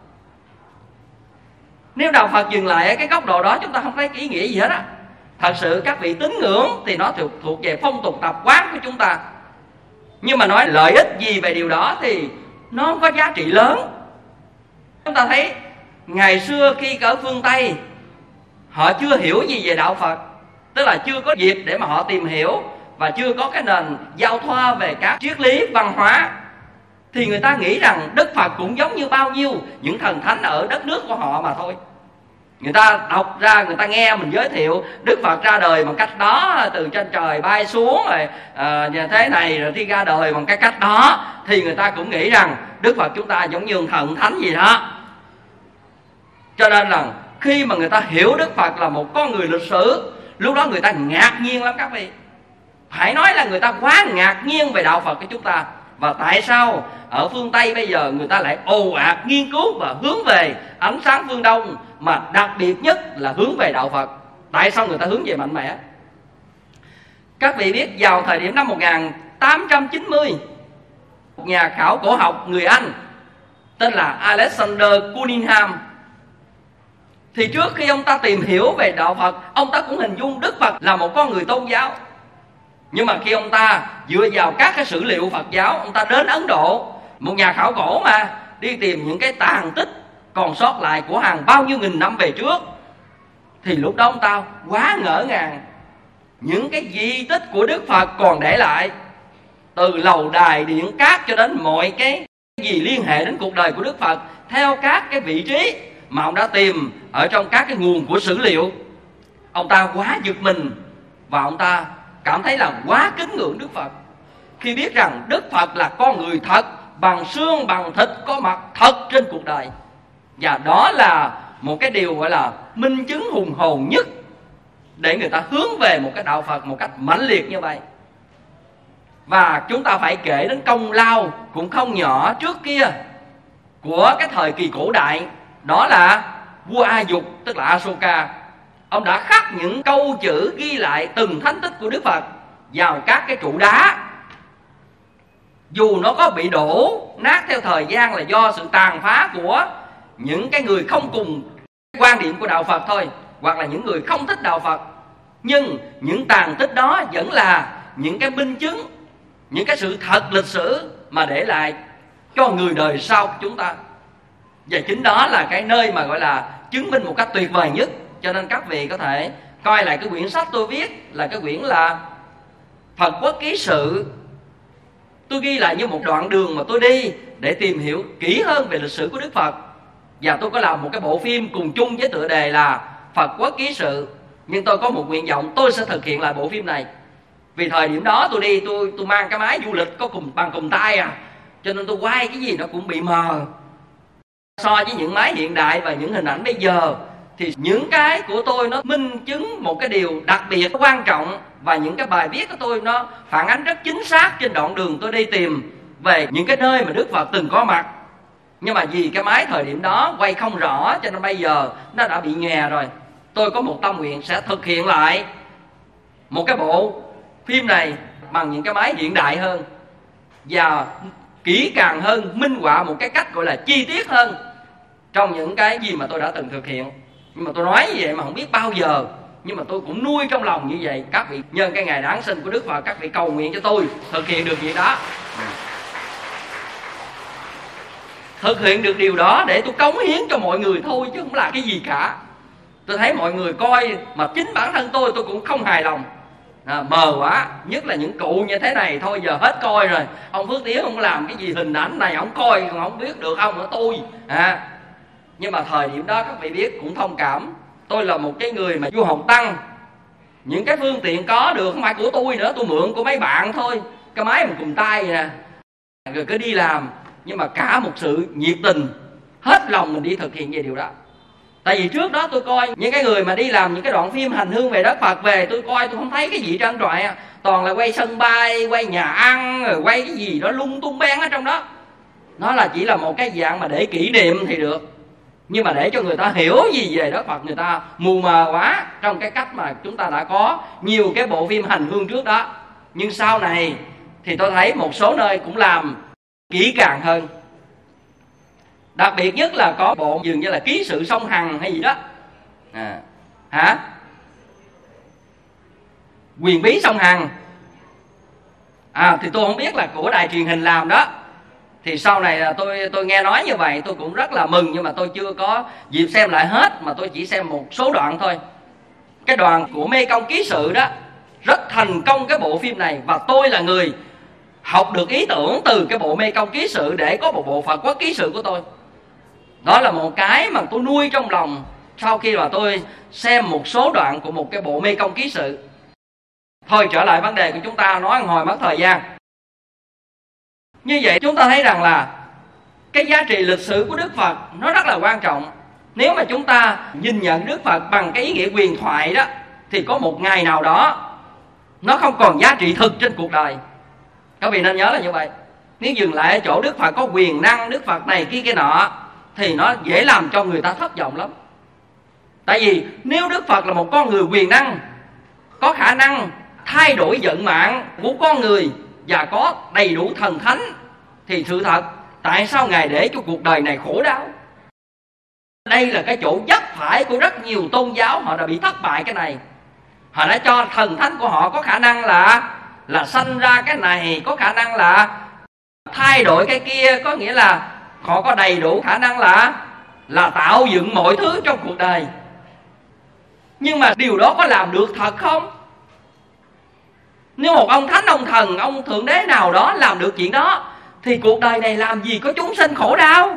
Nếu đạo Phật dừng lại ở cái góc độ đó, chúng ta không thấy cái ý nghĩa gì hết á. Thật sự các vị tín ngưỡng thì nó thuộc về phong tục tập quán của chúng ta. Nhưng mà nói lợi ích gì về điều đó thì nó không có giá trị lớn. Chúng ta thấy ngày xưa khi ở phương Tây, họ chưa hiểu gì về đạo Phật, tức là chưa có dịp để mà họ tìm hiểu, và chưa có cái nền giao thoa về các triết lý văn hóa, thì người ta nghĩ rằng Đức Phật cũng giống như bao nhiêu những thần thánh ở đất nước của họ mà thôi. Người ta đọc ra, người ta nghe mình giới thiệu Đức Phật ra đời bằng cách đó, từ trên trời bay xuống rồi như thế này, rồi khi ra đời bằng cái cách đó, thì người ta cũng nghĩ rằng Đức Phật chúng ta giống như thần thánh gì đó. Cho nên là khi mà người ta hiểu Đức Phật là một con người lịch sử, lúc đó người ta ngạc nhiên lắm các vị. Phải nói là người ta quá ngạc nhiên về đạo Phật của chúng ta. Và tại sao ở phương Tây bây giờ người ta lại ồ ạt nghiên cứu và hướng về ánh sáng phương Đông, mà đặc biệt nhất là hướng về đạo Phật? Tại sao người ta hướng về mạnh mẽ? Các vị biết vào thời điểm năm 1890, một nhà khảo cổ học người Anh tên là Alexander Cunningham, thì trước khi ông ta tìm hiểu về đạo Phật, ông ta cũng hình dung Đức Phật là một con người tôn giáo. Nhưng mà khi ông ta dựa vào các cái sử liệu Phật giáo, ông ta đến Ấn Độ, một nhà khảo cổ mà, đi tìm những cái tàn tích còn sót lại của hàng bao nhiêu nghìn năm về trước, thì lúc đó ông ta quá ngỡ ngàng. Những cái di tích của Đức Phật còn để lại, từ lầu đài điện cát cho đến mọi cái gì liên hệ đến cuộc đời của Đức Phật, theo các cái vị trí mà ông đã tìm ở trong các cái nguồn của sử liệu. Ông ta quá giật mình, và ông ta cảm thấy là quá kính ngưỡng Đức Phật khi biết rằng Đức Phật là con người thật, bằng xương bằng thịt, có mặt thật trên cuộc đời. Và đó là một cái điều gọi là minh chứng hùng hồn nhất để người ta hướng về một cái đạo Phật một cách mãnh liệt như vậy. Và chúng ta phải kể đến công lao cũng không nhỏ trước kia của cái thời kỳ cổ đại. Đó là vua A Dục, tức là Asoka. Ông đã khắc những câu chữ ghi lại từng thánh tích của Đức Phật vào các cái trụ đá. Dù nó có bị đổ nát theo thời gian là do sự tàn phá của những cái người không cùng quan điểm của đạo Phật thôi, hoặc là những người không thích đạo Phật, nhưng những tàn tích đó vẫn là những cái minh chứng, những cái sự thật lịch sử mà để lại cho người đời sau của chúng ta. Và chính đó là cái nơi mà gọi là chứng minh một cách tuyệt vời nhất. Cho nên các vị có thể coi lại cái quyển sách tôi viết, là cái quyển là Phật Quốc Ký Sự. Tôi ghi lại như một đoạn đường mà tôi đi để tìm hiểu kỹ hơn về lịch sử của Đức Phật. Và tôi có làm một cái bộ phim cùng chung với tựa đề là Phật Quốc Ký Sự. Nhưng tôi có một nguyện vọng tôi sẽ thực hiện lại bộ phim này. Vì thời điểm đó tôi đi, tôi mang cái máy du lịch có bằng cùng tay à, cho nên tôi quay cái gì nó cũng bị mờ. So với những máy hiện đại và những hình ảnh bây giờ thì những cái của tôi nó minh chứng một cái điều đặc biệt quan trọng. Và những cái bài viết của tôi nó phản ánh rất chính xác trên đoạn đường tôi đi tìm về những cái nơi mà Đức Phật từng có mặt. Nhưng mà vì cái máy thời điểm đó quay không rõ, cho nên bây giờ nó đã bị nhòe rồi. Tôi có một tâm nguyện sẽ thực hiện lại một cái bộ phim này bằng những cái máy hiện đại hơn và kỹ càng hơn, minh họa một cái cách gọi là chi tiết hơn trong những cái gì mà tôi đã từng thực hiện. Nhưng mà tôi nói như vậy mà không biết bao giờ, nhưng mà tôi cũng nuôi trong lòng như vậy. Các vị nhân cái ngày Giáng sinh của Đức Phật, các vị cầu nguyện cho tôi thực hiện được việc đó, thực hiện được điều đó để tôi cống hiến cho mọi người thôi, chứ không là cái gì cả. Tôi thấy mọi người coi mà chính bản thân tôi cũng không hài lòng. Mờ quá, nhất là những cụ như thế này thôi giờ hết coi rồi. Ông Phước Tiến không làm cái gì hình ảnh này, ông coi còn không biết được ông nữa tôi. Nhưng mà thời điểm đó các vị biết cũng thông cảm. Tôi là một cái người mà du học tăng, những cái phương tiện có được không phải của tôi nữa, tôi mượn của mấy bạn thôi. Cái máy mình cùng tay nè, rồi cứ đi làm. Nhưng mà cả một sự nhiệt tình, hết lòng mình đi thực hiện về điều đó. Tại vì trước đó tôi coi những cái người mà đi làm những cái đoạn phim hành hương về đất Phật về, tôi coi tôi không thấy cái gì trân trọi. Toàn là quay sân bay, quay nhà ăn, rồi quay cái gì đó lung tung beng ở trong đó. Nó là chỉ là một cái dạng mà để kỷ niệm thì được, nhưng mà để cho người ta hiểu gì về đất Phật, người ta mù mờ quá trong cái cách mà chúng ta đã có nhiều cái bộ phim hành hương trước đó. Nhưng sau này thì tôi thấy một số nơi cũng làm kỹ càng hơn. Đặc biệt nhất là có bộ dường như là Ký Sự Sông Hằng hay gì đó. Quyền Bí Sông Hằng. Thì tôi không biết là của đài truyền hình làm đó. Thì sau này là tôi nghe nói như vậy, tôi cũng rất là mừng, nhưng mà tôi chưa có dịp xem lại hết, mà tôi chỉ xem một số đoạn thôi. Cái đoàn của Mê Công Ký Sự đó rất thành công cái bộ phim này, và tôi là người học được ý tưởng từ cái bộ Mê Công Ký Sự để có một bộ Phật Quốc Ký Sự của tôi. Đó là một cái mà tôi nuôi trong lòng sau khi mà tôi xem một số đoạn của một cái bộ Mê Công Ký Sự. Thôi trở lại vấn đề của chúng ta, nói hồi mất thời gian. Như vậy chúng ta thấy rằng là cái giá trị lịch sử của Đức Phật nó rất là quan trọng. Nếu mà chúng ta nhìn nhận Đức Phật bằng cái ý nghĩa huyền thoại đó, thì có một ngày nào đó nó không còn giá trị thực trên cuộc đời. Các vị nên nhớ là như vậy. Nếu dừng lại ở chỗ Đức Phật có quyền năng, Đức Phật này kia nọ, thì nó dễ làm cho người ta thất vọng lắm. Tại vì nếu Đức Phật là một con người quyền năng, có khả năng thay đổi vận mạng của con người và có đầy đủ thần thánh, thì sự thật tại sao Ngài để cho cuộc đời này khổ đau? Đây là cái chỗ vấp phải của rất nhiều tôn giáo, họ đã bị thất bại cái này. Họ đã cho thần thánh của họ có khả năng là sanh ra cái này, có khả năng là thay đổi cái kia, có nghĩa là họ có đầy đủ khả năng là tạo dựng mọi thứ trong cuộc đời. Nhưng mà điều đó có làm được thật không? Nếu một ông thánh, ông thần, ông thượng đế nào đó làm được chuyện đó, thì cuộc đời này làm gì có chúng sinh khổ đau?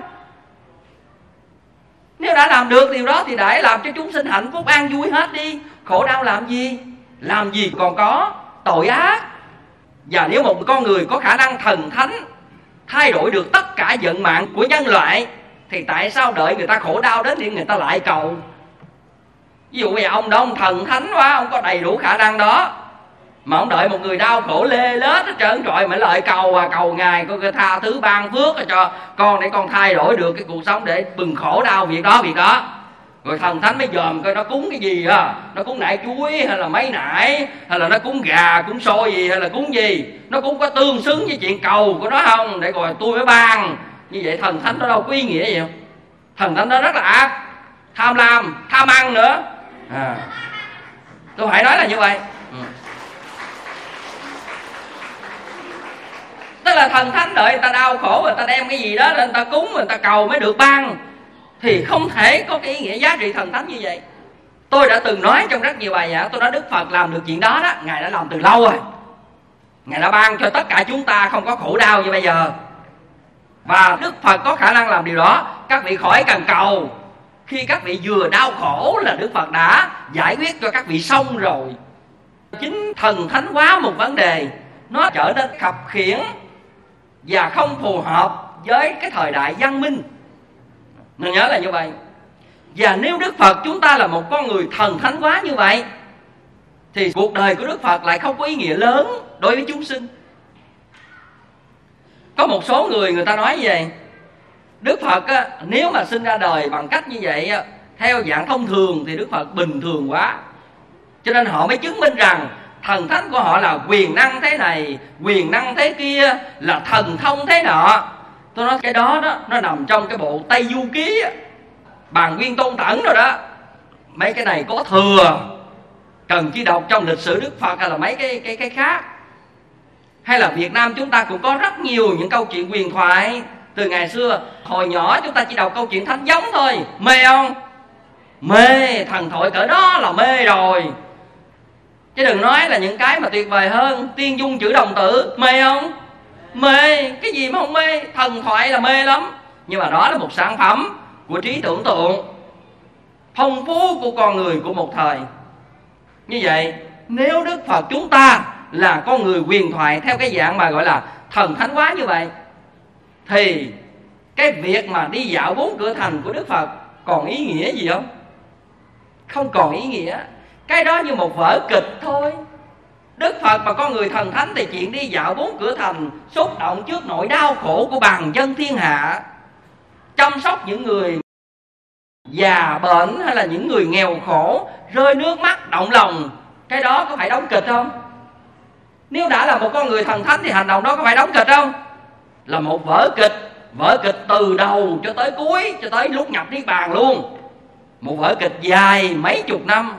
Nếu đã làm được điều đó thì đã làm cho chúng sinh hạnh phúc an vui hết đi. Khổ đau làm gì? Làm gì còn có tội ác? Và nếu một con người có khả năng thần thánh thay đổi được tất cả vận mạng của nhân loại, thì tại sao đợi người ta khổ đau đến thì người ta lại cầu? Ví dụ bây giờ ông đó ông thần thánh quá, ông có đầy đủ khả năng đó, Mà không đợi một người đau khổ lê lết hết trơn trọi mà lại cầu Ngài coi tha thứ ban phước cho con để con thay đổi được cái cuộc sống để bừng khổ đau việc đó. Rồi thần thánh mới dòm coi nó cúng cái gì à, nó cúng nải chuối hay là mấy nải, hay là nó cúng gà cúng xôi gì hay là cúng gì, nó cũng có tương xứng với chuyện cầu của nó không, để rồi tôi mới ban. Như vậy thần thánh nó đâu có ý nghĩa gì không? Thần thánh nó rất là ác, tham lam, tham ăn nữa tôi phải nói là như vậy. Tức là thần thánh đợi người ta đau khổ, người ta đem cái gì đó lên người ta cúng, người ta cầu mới được ban, thì không thể có cái ý nghĩa giá trị thần thánh như vậy. Tôi đã từng nói trong rất nhiều bài giảng, tôi nói Đức Phật làm được chuyện đó đó, Ngài đã làm từ lâu rồi. Ngài đã ban cho tất cả chúng ta không có khổ đau như bây giờ. Và Đức Phật có khả năng làm điều đó. Các vị khỏi cần cầu. Khi các vị vừa đau khổ là Đức Phật đã giải quyết cho các vị xong rồi. Chính thần thánh hóa một vấn đề, nó trở nên khập khiễng và không phù hợp với cái thời đại văn minh. Nên nhớ là như vậy. Và nếu Đức Phật chúng ta là một con người thần thánh hóa như vậy, thì cuộc đời của Đức Phật lại không có ý nghĩa lớn đối với chúng sinh. Có một số người ta nói như vậy: Đức Phật á, nếu mà sinh ra đời bằng cách như vậy á, theo dạng thông thường thì Đức Phật bình thường quá. Cho nên họ mới chứng minh rằng thần thánh của họ là quyền năng thế này, quyền năng thế kia, là thần thông thế nọ. Tôi nói cái đó nó nằm trong cái bộ Tây Du Ký á, Bàn Nguyên Tôn Tẩn rồi đó. Mấy cái này có thừa, cần chỉ đọc trong lịch sử Đức Phật hay là mấy cái khác. Hay là Việt Nam chúng ta cũng có rất nhiều những câu chuyện huyền thoại từ ngày xưa. Hồi nhỏ chúng ta chỉ đọc câu chuyện thánh giống thôi, mê không? Mê, thần thoại cỡ đó là mê rồi. Chứ đừng nói là những cái mà tuyệt vời hơn, tiên dung chữ đồng tử, mê không? Mê, cái gì mà không mê? Thần thoại là mê lắm. Nhưng mà đó là một sản phẩm của trí tưởng tượng phong phú của con người của một thời. Như vậy, nếu Đức Phật chúng ta là con người huyền thoại theo cái dạng mà gọi là thần thánh hóa như vậy, thì cái việc mà đi dạo 4 cửa thành của Đức Phật còn ý nghĩa gì không? Không còn ý nghĩa. Cái đó như một vở kịch thôi. Đức Phật mà con người thần thánh thì chuyện đi dạo 4 cửa thành, xúc động trước nỗi đau khổ của bàn dân thiên hạ, chăm sóc những người già bệnh hay là những người nghèo khổ, rơi nước mắt động lòng, cái đó có phải đóng kịch không? Nếu đã là một con người thần thánh thì hành động đó có phải đóng kịch không? Là một vở kịch từ đầu cho tới cuối, cho tới lúc nhập niết bàn luôn. Một vở kịch dài mấy chục năm.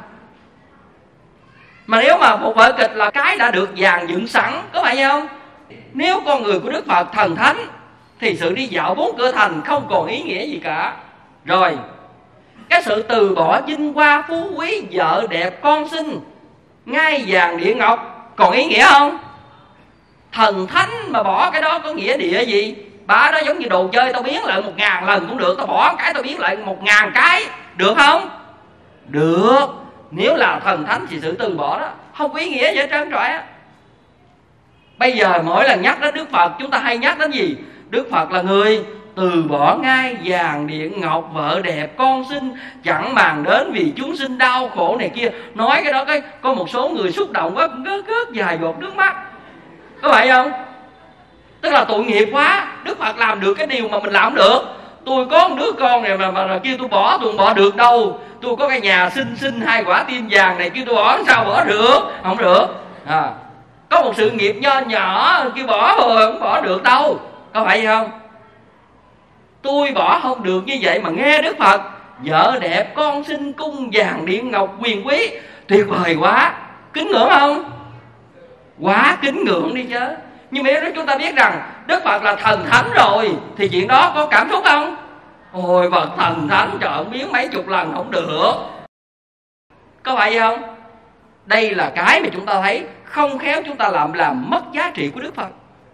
Mà nếu mà một vở kịch là cái đã được dàn dựng sẵn, có phải không? Nếu con người của Đức Phật thần thánh thì sự đi dạo 4 cửa thành không còn ý nghĩa gì cả. Rồi, cái sự từ bỏ vinh hoa phú quý, vợ đẹp con xinh, ngai vàng địa ngọc còn ý nghĩa không? Thần thánh mà bỏ cái đó có nghĩa địa gì? Bà đó giống như đồ chơi, tao biến lại 1000 lần cũng được, tao bỏ cái tao biến lại 1000 cái, được không? Được. Nếu là thần thánh thì sự từ bỏ đó không có ý nghĩa gì hết trơn trọi á. Bây giờ mỗi lần nhắc đến Đức Phật, chúng ta hay nhắc đến gì? Đức Phật là người từ bỏ ngai vàng điện ngọc, vợ đẹp con xinh, chẳng màng đến vì chúng sinh đau khổ này kia. Nói cái đó có một số người xúc động quá, rớt vài giọt nước mắt, có phải không? Tức là tội nghiệp quá. Đức Phật làm được cái điều mà mình làm không được. Tôi có một đứa con này mà kêu tôi bỏ, tôi không bỏ được đâu. Tôi có cái nhà xinh 2 quả tim vàng này, kêu tôi bỏ sao bỏ được? Không được. Có một sự nghiệp nho nhỏ kêu bỏ rồi, không bỏ được đâu, có phải không? Tôi bỏ không được như vậy mà nghe Đức Phật vợ đẹp con xinh cung vàng điện ngọc quyền quý, tuyệt vời quá, kính ngưỡng không? Quá kính ngưỡng đi chứ. Nhưng mà nếu chúng ta biết rằng Đức Phật là thần thánh rồi thì chuyện đó có cảm xúc không? Ôi Phật thần thánh, trời ơi, biến mấy chục lần không được, có phải không? Đây là cái mà chúng ta thấy không khéo chúng ta làm mất giá trị của Đức Phật,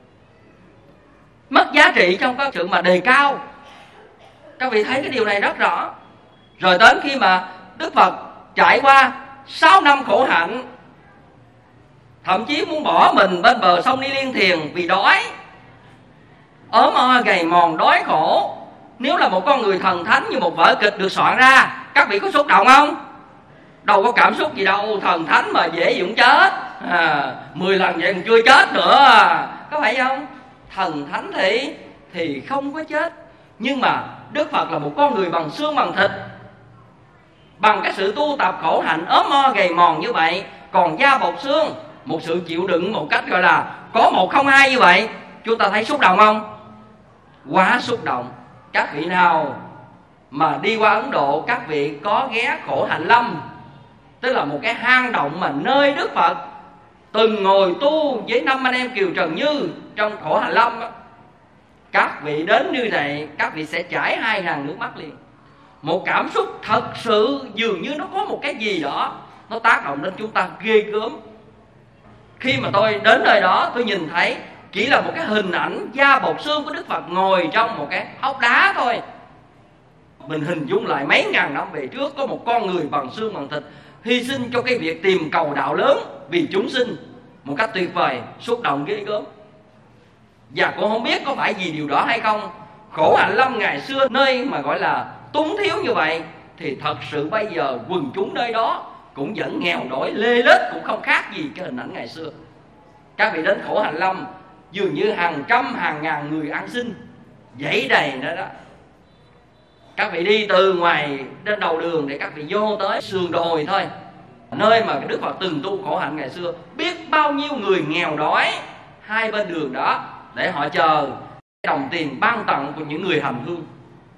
mất giá trị trong cái sự mà đề cao. Các vị thấy cái điều này rất rõ. Rồi đến khi mà Đức Phật trải qua 6 năm khổ hạnh, thậm chí muốn bỏ mình bên bờ sông Ni Liên Thiền vì đói, ốm o gầy mòn đói khổ. Nếu là một con người thần thánh như một vở kịch được soạn ra, các vị có xúc động không? Đâu có cảm xúc gì đâu, thần thánh mà dễ gì cũng chết, 10 lần vậy còn chưa chết nữa, có phải không? Thần thánh thì không có chết. Nhưng mà Đức Phật là một con người bằng xương bằng thịt, bằng cái sự tu tập khổ hạnh ốm mo gầy mòn như vậy, còn da bọc xương, một sự chịu đựng một cách gọi là có một không hai như vậy, chúng ta thấy xúc động không? Quá xúc động. Các vị nào mà đi qua Ấn Độ, các vị có ghé Khổ Hạnh Lâm, tức là một cái hang động mà nơi Đức Phật từng ngồi tu với 5 anh em Kiều Trần Như trong Khổ Hạnh Lâm đó. Các vị đến như này, các vị sẽ chảy 2 hàng nước mắt liền. Một cảm xúc thật sự dường như nó có một cái gì đó nó tác động đến chúng ta ghê gớm. Khi mà tôi đến nơi đó, tôi nhìn thấy chỉ là một cái hình ảnh da bọc xương của Đức Phật ngồi trong một cái hốc đá thôi. Mình hình dung lại mấy ngàn năm về trước, có một con người bằng xương bằng thịt hy sinh cho cái việc tìm cầu đạo lớn vì chúng sinh một cách tuyệt vời, xúc động ghê gớm. Và cũng không biết có phải vì điều đó hay không, Khổ Hạnh Lâm ngày xưa nơi mà gọi là túng thiếu như vậy, thì thật sự bây giờ quần chúng nơi đó cũng vẫn nghèo đói lê lết, cũng không khác gì cái hình ảnh ngày xưa. Các vị đến Khổ Hạnh Lâm, dường như hàng trăm hàng ngàn người ăn xin dãy đầy nữa đó. Các vị đi từ ngoài đến đầu đường để các vị vô tới sườn đồi thôi, nơi mà Đức Phật từng tu khổ hạnh ngày xưa, biết bao nhiêu người nghèo đói hai bên đường đó để họ chờ đồng tiền ban tặng của những người hành hương.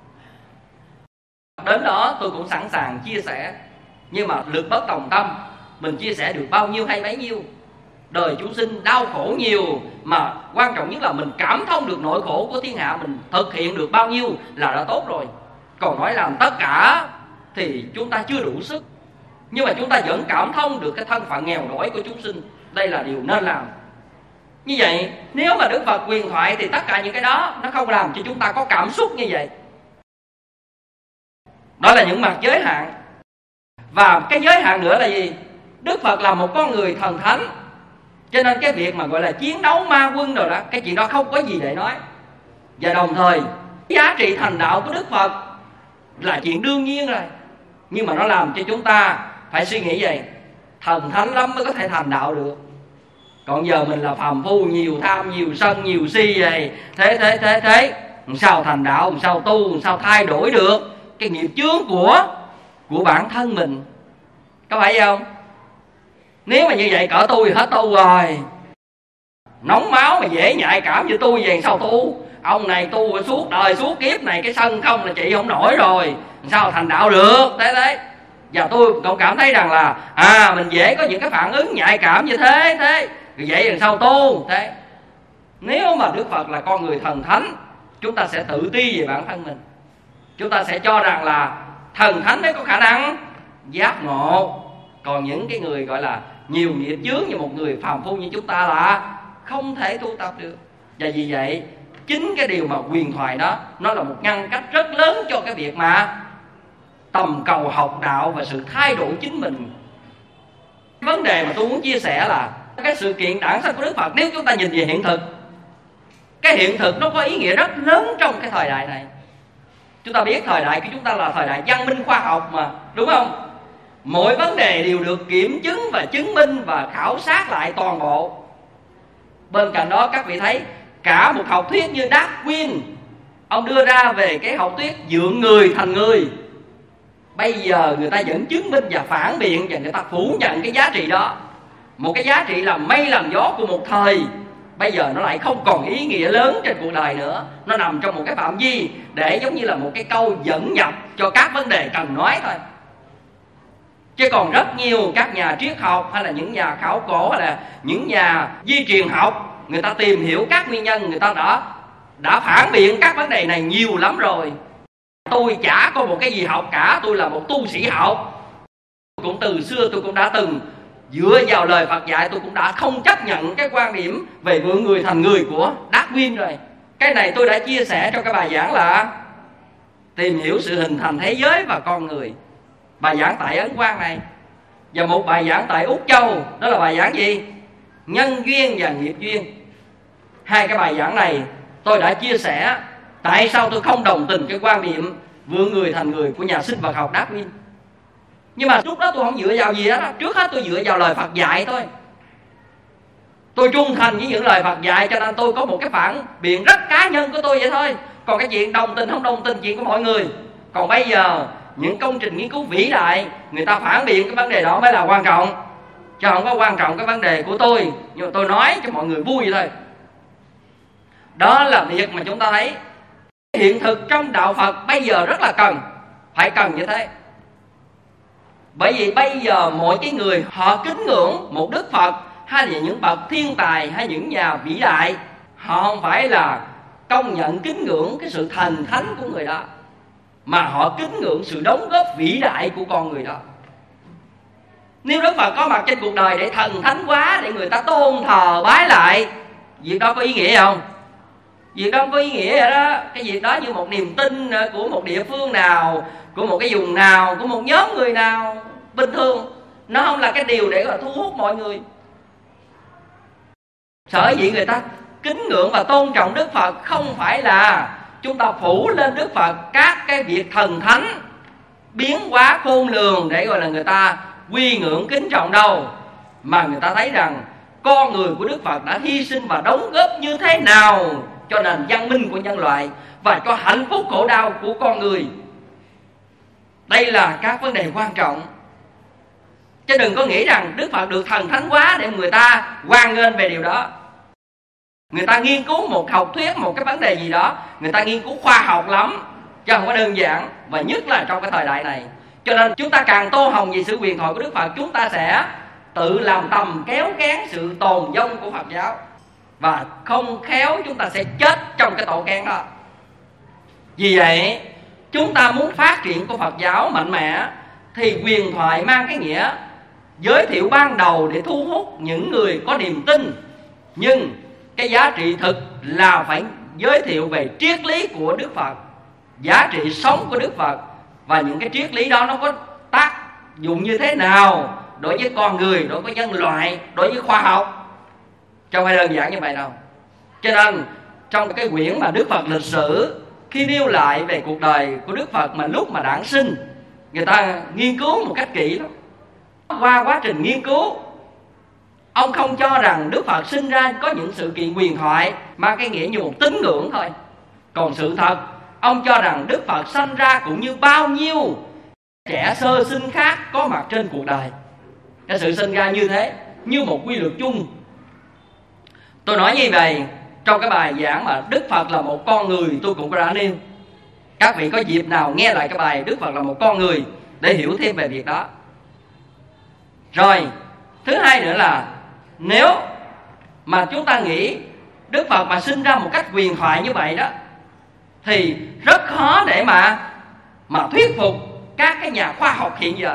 Đến đó tôi cũng sẵn sàng chia sẻ, nhưng mà lực bất tòng tâm, mình chia sẻ được bao nhiêu hay bấy nhiêu. Đời chúng sinh đau khổ nhiều, mà quan trọng nhất là mình cảm thông được nỗi khổ của thiên hạ, mình thực hiện được bao nhiêu là đã tốt rồi. Còn nói làm tất cả thì chúng ta chưa đủ sức, nhưng mà chúng ta vẫn cảm thông được cái thân phận nghèo đói của chúng sinh. Đây là điều nên làm. Như vậy, nếu mà Đức Phật huyền thoại thì tất cả những cái đó nó không làm cho chúng ta có cảm xúc như vậy. Đó là những mặt giới hạn. Và cái giới hạn nữa là gì? Đức Phật là một con người thần thánh, cho nên cái việc mà gọi là chiến đấu ma quân rồi đó, cái chuyện đó không có gì để nói. Và đồng thời giá trị thành đạo của Đức Phật là chuyện đương nhiên rồi, nhưng mà nó làm cho chúng ta phải suy nghĩ vậy. Thần thánh lắm mới có thể thành đạo được. Còn giờ mình là phàm phu, nhiều tham, nhiều sân, nhiều si vậy, thế làm sao thành đạo, làm sao tu, làm sao thay đổi được cái nghiệp chướng của bản thân mình, có phải không? Nếu mà như vậy cỡ tôi thì hết tu rồi. Nóng máu mà dễ nhạy cảm như tôi vậy sao tu? Ông này tu suốt đời suốt kiếp này, cái sân không là chị không nổi rồi, sao thành đạo được? Thế và tôi cũng cảm thấy rằng là mình dễ có những cái phản ứng nhạy cảm như thế vậy làm sao tu? Thế nếu mà Đức Phật là con người thần thánh, chúng ta sẽ tự ti về bản thân mình. Chúng ta sẽ cho rằng là thần thánh mới có khả năng giác ngộ, còn những cái người gọi là nhiều nghiệp chướng như một người phàm phu như chúng ta là không thể tu tập được. Và vì vậy chính cái điều mà huyền thoại đó, nó là một ngăn cách rất lớn cho cái việc mà tầm cầu học đạo và sự thay đổi chính mình. Vấn đề mà tôi muốn chia sẻ là cái sự kiện đản sanh của Đức Phật, nếu chúng ta nhìn về hiện thực, cái hiện thực nó có ý nghĩa rất lớn trong cái thời đại này. Chúng ta biết thời đại của chúng ta là thời đại văn minh khoa học mà, đúng không? Mọi vấn đề đều được kiểm chứng và chứng minh và khảo sát lại toàn bộ. Bên cạnh đó các vị thấy cả một học thuyết như Darwin, ông đưa ra về cái học thuyết dưỡng người thành người. Bây giờ người ta vẫn chứng minh và phản biện, và người ta phủ nhận cái giá trị đó. Một cái giá trị làm mây làm gió của một thời, bây giờ nó lại không còn ý nghĩa lớn trên cuộc đời nữa. Nó nằm trong một cái phạm vi để giống như là một cái câu dẫn nhập cho các vấn đề cần nói thôi. Chứ còn rất nhiều các nhà triết học hay là những nhà khảo cổ hay là những nhà di truyền học, người ta tìm hiểu các nguyên nhân, người ta đã phản biện các vấn đề này nhiều lắm rồi. Tôi chả có một cái gì học cả, tôi là một tu sĩ học. Cũng từ xưa tôi cũng đã từng dựa vào lời Phật dạy, tôi cũng đã không chấp nhận cái quan điểm về vượng người thành người của Darwin rồi. Cái này tôi đã chia sẻ trong cái bài giảng là tìm hiểu sự hình thành thế giới và con người, bài giảng tại Ấn Quang này. Và một bài giảng tại Úc Châu, đó là bài giảng gì? Nhân duyên và nghiệp duyên. Hai cái bài giảng này tôi đã chia sẻ tại sao tôi không đồng tình cái quan điểm vượng người thành người của nhà sinh vật học Darwin. Nhưng mà lúc đó tôi không dựa vào gì đó, trước hết tôi dựa vào lời Phật dạy thôi. Tôi trung thành với những lời Phật dạy, cho nên tôi có một cái phản biện rất cá nhân của tôi vậy thôi. Còn cái chuyện đồng tình không đồng tình chuyện của mọi người. Còn bây giờ những công trình nghiên cứu vĩ đại, người ta phản biện cái vấn đề đó mới là quan trọng, chứ không có quan trọng cái vấn đề của tôi. Nhưng mà tôi nói cho mọi người vui thôi. Đó là việc mà chúng ta thấy hiện thực trong đạo Phật bây giờ rất là phải cần như thế. Bởi vì bây giờ mỗi cái người họ kính ngưỡng một Đức Phật, hay là những bậc thiên tài, hay những nhà vĩ đại, họ không phải là công nhận kính ngưỡng cái sự thần thánh của người đó, mà họ kính ngưỡng sự đóng góp vĩ đại của con người đó. Nếu Đức Phật có mặt trên cuộc đời để thần thánh quá, để người ta tôn thờ bái lại, việc đó có ý nghĩa không? Việc đó không có ý nghĩa vậy đó. Cái việc đó như một niềm tin của một địa phương nào, của một cái vùng nào, của một nhóm người nào bình thường. Nó không là cái điều để thu hút mọi người. Sở dĩ người ta kính ngưỡng và tôn trọng Đức Phật không phải là chúng ta phủ lên Đức Phật các cái việc thần thánh biến hóa khôn lường để gọi là người ta quy ngưỡng kính trọng đâu, mà người ta thấy rằng con người của Đức Phật đã hy sinh và đóng góp như thế nào cho nền văn minh của nhân loại và cho hạnh phúc khổ đau của con người. Đây là các vấn đề quan trọng. Chứ đừng có nghĩ rằng Đức Phật được thần thánh quá để người ta hoan nghênh về điều đó. Người ta nghiên cứu một học thuyết, một cái vấn đề gì đó, người ta nghiên cứu khoa học lắm, chứ không có đơn giản. Và nhất là trong cái thời đại này. Cho nên chúng ta càng tô hồng về sự huyền thoại của Đức Phật, chúng ta sẽ tự làm tầm kéo kén sự tồn vong của Phật giáo. Và không khéo chúng ta sẽ chết trong cái tổ kén đó. Vì vậy chúng ta muốn phát triển của Phật giáo mạnh mẽ thì huyền thoại mang cái nghĩa giới thiệu ban đầu để thu hút những người có niềm tin. Nhưng cái giá trị thực là phải giới thiệu về triết lý của Đức Phật, giá trị sống của Đức Phật, và những cái triết lý đó nó có tác dụng như thế nào đối với con người, đối với nhân loại, đối với khoa học. Chứ không phải đơn giản như vậy đâu. Cho nên trong cái quyển mà Đức Phật lịch sử, khi nêu lại về cuộc đời của Đức Phật mà lúc mà đản sinh, người ta nghiên cứu một cách kỹ lắm. Qua quá trình nghiên cứu, ông không cho rằng Đức Phật sinh ra có những sự kiện huyền thoại mang cái nghĩa như một tín ngưỡng thôi. Còn sự thật, ông cho rằng Đức Phật sanh ra cũng như bao nhiêu trẻ sơ sinh khác có mặt trên cuộc đời. Cái sự sinh ra như thế, như một quy luật chung. Tôi nói như vậy trong cái bài giảng mà Đức Phật là một con người, tôi cũng đã nêu. Các vị có dịp nào nghe lại cái bài Đức Phật là một con người để hiểu thêm về việc đó. Rồi, thứ hai nữa là nếu mà chúng ta nghĩ Đức Phật mà sinh ra một cách huyền thoại như vậy đó, thì rất khó để mà thuyết phục các cái nhà khoa học hiện giờ.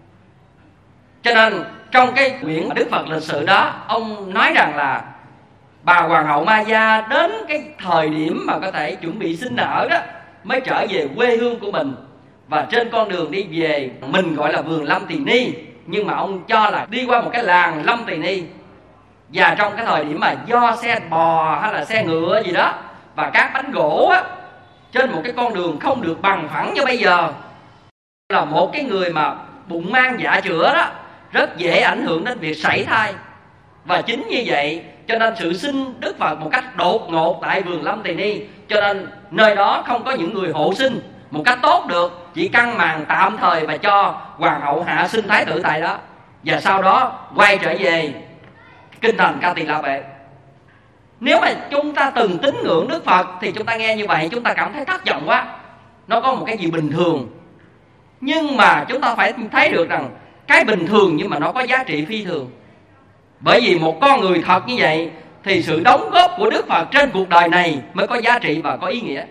Cho nên trong cái quyển Đức Phật lịch sử đó, ông nói rằng là bà Hoàng hậu Maya đến cái thời điểm mà có thể chuẩn bị sinh nở đó mới trở về quê hương của mình. Và trên con đường đi về, mình gọi là vườn Lâm Tỳ Ni, nhưng mà ông cho là đi qua một cái làng Lâm Tỳ Ni. Và trong cái thời điểm mà do xe bò hay là xe ngựa gì đó và các bánh gỗ á, trên một cái con đường không được bằng phẳng như bây giờ, là một cái người mà bụng mang dạ chữa đó rất dễ ảnh hưởng đến việc sảy thai. Và chính như vậy cho nên sự sinh Đức Phật một cách đột ngột tại vườn Lâm Tỳ Ni, cho nên nơi đó không có những người hộ sinh một cách tốt được, chỉ căng màn tạm thời và cho hoàng hậu hạ sinh thái tử tại đó, và sau đó quay trở về kinh thành Ca Tỳ La Vệ. Nếu mà chúng ta từng tín ngưỡng Đức Phật thì chúng ta nghe như vậy chúng ta cảm thấy thất vọng quá, nó có một cái gì bình thường. Nhưng mà chúng ta phải thấy được rằng cái bình thường nhưng mà nó có giá trị phi thường. Bởi vì một con người thật như vậy thì sự đóng góp của Đức Phật trên cuộc đời này mới có giá trị và có ý nghĩa.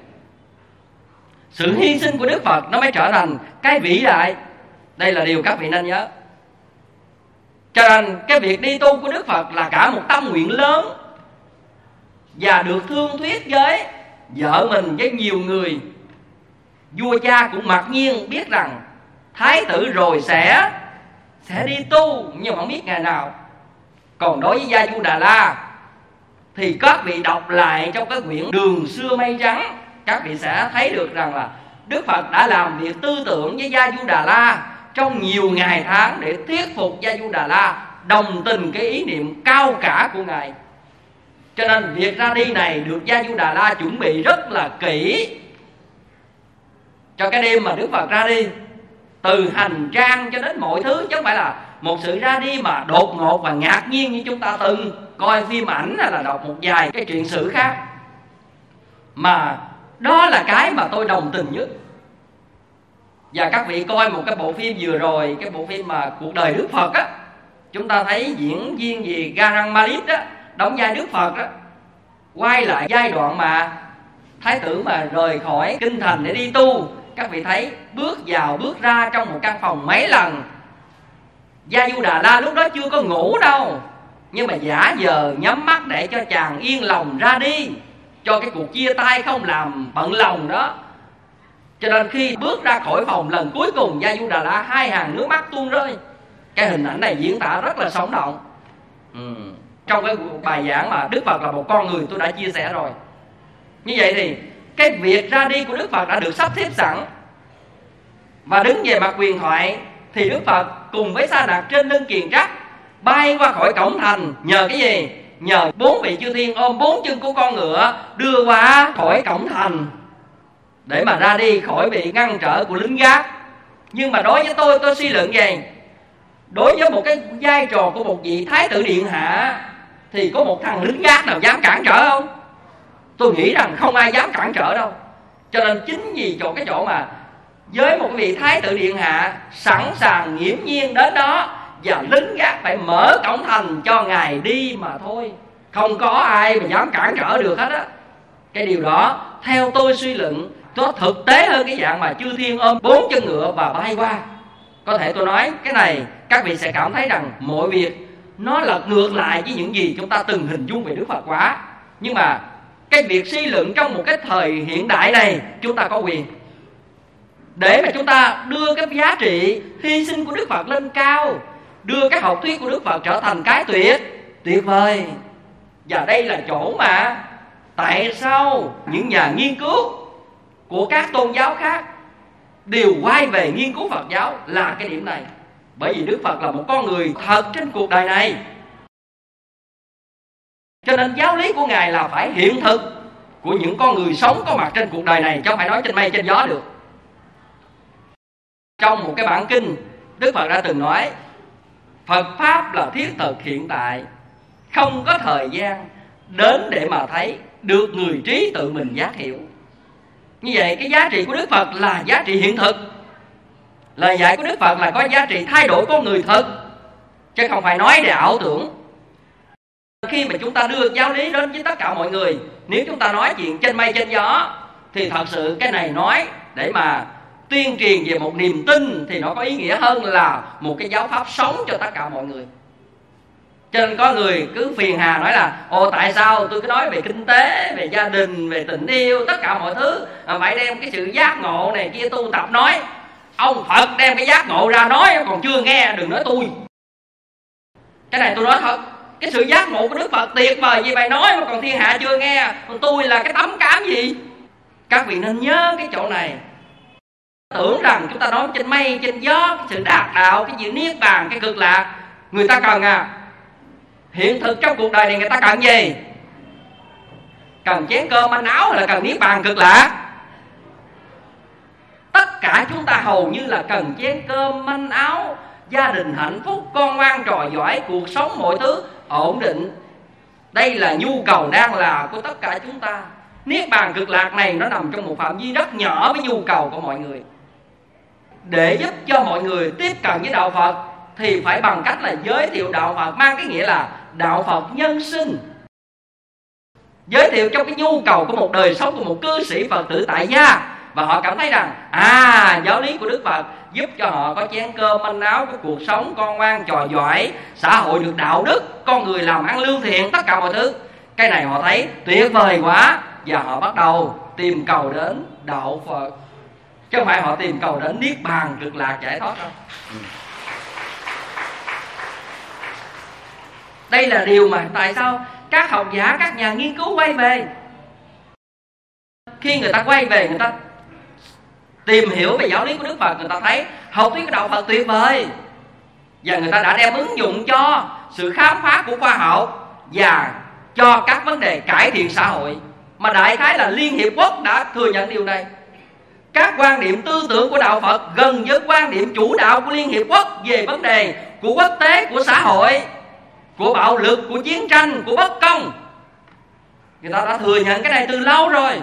Sự hy sinh của Đức Phật nó mới trở thành cái vĩ đại. Đây là điều các vị nên nhớ. Cho nên cái việc đi tu của Đức Phật là cả một tâm nguyện lớn, và được thương thuyết với vợ mình, với nhiều người. Vua cha cũng mặc nhiên biết rằng thái tử rồi sẽ đi tu, nhưng mà không biết ngày nào. Còn đối với Gia Du Đà La thì các vị đọc lại trong cái quyển Đường Xưa Mây Trắng, các vị sẽ thấy được rằng là Đức Phật đã làm việc tư tưởng với Gia Du Đà La trong nhiều ngày tháng để thuyết phục Gia Du Đà La đồng tình cái ý niệm cao cả của Ngài. Cho nên việc ra đi này được Gia Du Đà La chuẩn bị rất là kỹ cho cái đêm mà Đức Phật ra đi. Từ hành trang cho đến mọi thứ, chứ không phải là một sự ra đi mà đột ngột và ngạc nhiên như chúng ta từng coi phim ảnh hay là đọc một vài cái chuyện sử khác. Mà đó là cái mà tôi đồng tình nhất. Và các vị coi một cái bộ phim vừa rồi, cái bộ phim mà Cuộc Đời Đức Phật á, chúng ta thấy diễn viên gì Garang Malik á, đóng vai Đức Phật á, quay lại giai đoạn mà Thái tử mà rời khỏi kinh thành để đi tu. Các vị thấy bước vào bước ra trong một căn phòng mấy lần. Gia Du Đà La lúc đó chưa có ngủ đâu, nhưng mà giả vờ nhắm mắt để cho chàng yên lòng ra đi, cho cái cuộc chia tay không làm bận lòng đó. Cho nên khi bước ra khỏi phòng lần cuối cùng, Gia Du Đà La hai hàng nước mắt tuôn rơi. Cái hình ảnh này diễn tả rất là sống động. Trong cái bài giảng mà Đức Phật là một con người tôi đã chia sẻ rồi. Như vậy thì cái việc ra đi của Đức Phật đã được sắp xếp sẵn. Và đứng về mặt huyền thoại thì Đức Phật cùng với Sa Đạt trên lưng kiền trắc bay qua khỏi cổng thành. Nhờ cái gì? Nhờ 4 vị chư thiên ôm 4 chân của con ngựa đưa qua khỏi cổng thành để mà ra đi khỏi bị ngăn trở của lính gác. Nhưng mà đối với tôi suy luận về, đối với một cái vai trò của một vị Thái tử Điện Hạ thì có một thằng lính gác nào dám cản trở không? Tôi nghĩ rằng không ai dám cản trở đâu. Cho nên chính vì cái chỗ mà với một vị Thái tử Điện Hạ sẵn sàng nghiễm nhiên đến đó, và lính gác phải mở cổng thành cho Ngài đi mà thôi, không có ai mà dám cản trở được hết á. Cái điều đó theo tôi suy luận nó thực tế hơn cái dạng mà chư thiên ôm 4 chân ngựa và bay qua. Có thể tôi nói cái này các vị sẽ cảm thấy rằng mọi việc nó lật ngược lại với những gì chúng ta từng hình dung về Đức Phật quá. Nhưng mà cái việc suy luận trong một cái thời hiện đại này chúng ta có quyền để mà chúng ta đưa cái giá trị hy sinh của Đức Phật lên cao, đưa cái học thuyết của Đức Phật trở thành cái tuyệt vời. Và đây là chỗ mà tại sao những nhà nghiên cứu của các tôn giáo khác đều quay về nghiên cứu Phật giáo là cái điểm này. Bởi vì Đức Phật là một con người thật trên cuộc đời này, cho nên giáo lý của Ngài là phải hiện thực của những con người sống có mặt trên cuộc đời này, chứ không phải nói trên mây trên gió được. Trong một cái bản kinh, Đức Phật đã từng nói Phật Pháp là thiết thực hiện tại, không có thời gian đến để mà thấy, được người trí tự mình giác hiểu. Như vậy cái giá trị của Đức Phật là giá trị hiện thực. Lời dạy của Đức Phật là có giá trị thay đổi con người thật, chứ không phải nói để ảo tưởng. Khi mà chúng ta đưa giáo lý đến với tất cả mọi người, nếu chúng ta nói chuyện trên mây trên gió thì thật sự cái này nói để mà tuyên truyền về một niềm tin thì nó có ý nghĩa hơn là một cái giáo pháp sống cho tất cả mọi người. Cho nên có người cứ phiền hà nói là tại sao tôi cứ nói về kinh tế, về gia đình, về tình yêu, tất cả mọi thứ phải đem cái sự giác ngộ này kia tu tập nói. Ông Phật đem cái giác ngộ ra nói còn chưa nghe, đừng nói tôi. Cái này tôi nói thật, cái sự giác ngộ của Đức Phật tuyệt vời gì vậy nói mà còn thiên hạ chưa nghe, còn tôi là cái tấm cám gì? Các vị nên nhớ cái chỗ này. Tưởng rằng chúng ta nói trên mây trên gió, cái sự đạt đạo, cái sự niết bàn, cái cực lạc, người ta cần hiện thực trong cuộc đời này người ta cần gì? Cần chén cơm manh áo hay là cần niết bàn cực lạc? Tất cả chúng ta hầu như là cần chén cơm manh áo, gia đình hạnh phúc, con ngoan trò giỏi, cuộc sống mọi thứ ổn định. Đây là nhu cầu đang là của tất cả chúng ta. Niết bàn cực lạc này nó nằm trong một phạm vi rất nhỏ với nhu cầu của mọi người. Để giúp cho mọi người tiếp cận với đạo Phật thì phải bằng cách là giới thiệu đạo Phật, mang cái nghĩa là đạo Phật nhân sinh. Giới thiệu trong cái nhu cầu của một đời sống của một cư sĩ Phật tử tại gia, và họ cảm thấy rằng giáo lý của Đức Phật giúp cho họ có chén cơm manh áo, có cuộc sống con ngoan trò giỏi, xã hội được đạo đức, con người làm ăn lương thiện, tất cả mọi thứ. Cái này họ thấy tuyệt vời quá, và họ bắt đầu tìm cầu đến đạo Phật, chứ không phải họ tìm cầu đến niết bàn cực lạc giải thoát đâu. Đây là điều mà tại sao các học giả, các nhà nghiên cứu quay về. Khi người ta quay về, người ta tìm hiểu về giáo lý của Đức Phật, người ta thấy học thuyết của đạo Phật tuyệt vời. và người ta đã đem ứng dụng cho sự khám phá của khoa học và cho các vấn đề cải thiện xã hội. Mà đại khái là Liên Hiệp Quốc đã thừa nhận điều này. Các quan điểm tư tưởng của đạo Phật gần với quan điểm chủ đạo của Liên Hiệp Quốc về vấn đề của quốc tế, của xã hội, của bạo lực, của chiến tranh, của bất công. Người ta đã thừa nhận cái này từ lâu rồi.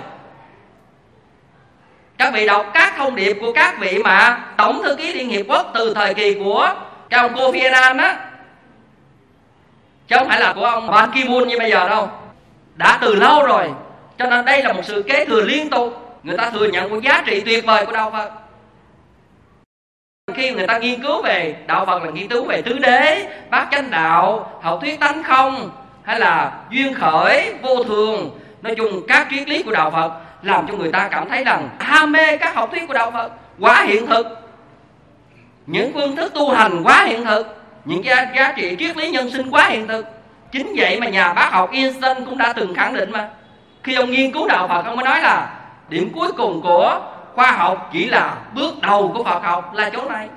Các vị đọc các thông điệp của các vị mà Tổng thư ký Liên Hiệp Quốc từ thời kỳ của cái ông Kofi Annan á, chứ không phải là của ông Ban Ki-moon như bây giờ đâu. Đã từ lâu rồi. Cho nên đây là một sự kế thừa liên tục. Người ta thừa nhận một giá trị tuyệt vời của đạo Phật. Khi người ta nghiên cứu về đạo Phật là nghiên cứu về tứ đế, bát chánh đạo, học thuyết tánh không, hay là duyên khởi, vô thường. Nói chung các triết lý của đạo Phật làm cho người ta cảm thấy rằng ham mê các học thuyết của đạo Phật quá hiện thực, những phương thức tu hành quá hiện thực, những giá trị triết lý nhân sinh quá hiện thực. Chính vậy mà nhà bác học Einstein cũng đã từng khẳng định mà. Khi ông nghiên cứu đạo Phật, ông mới nói là điểm cuối cùng của khoa học chỉ là bước đầu của Phật học là chỗ này.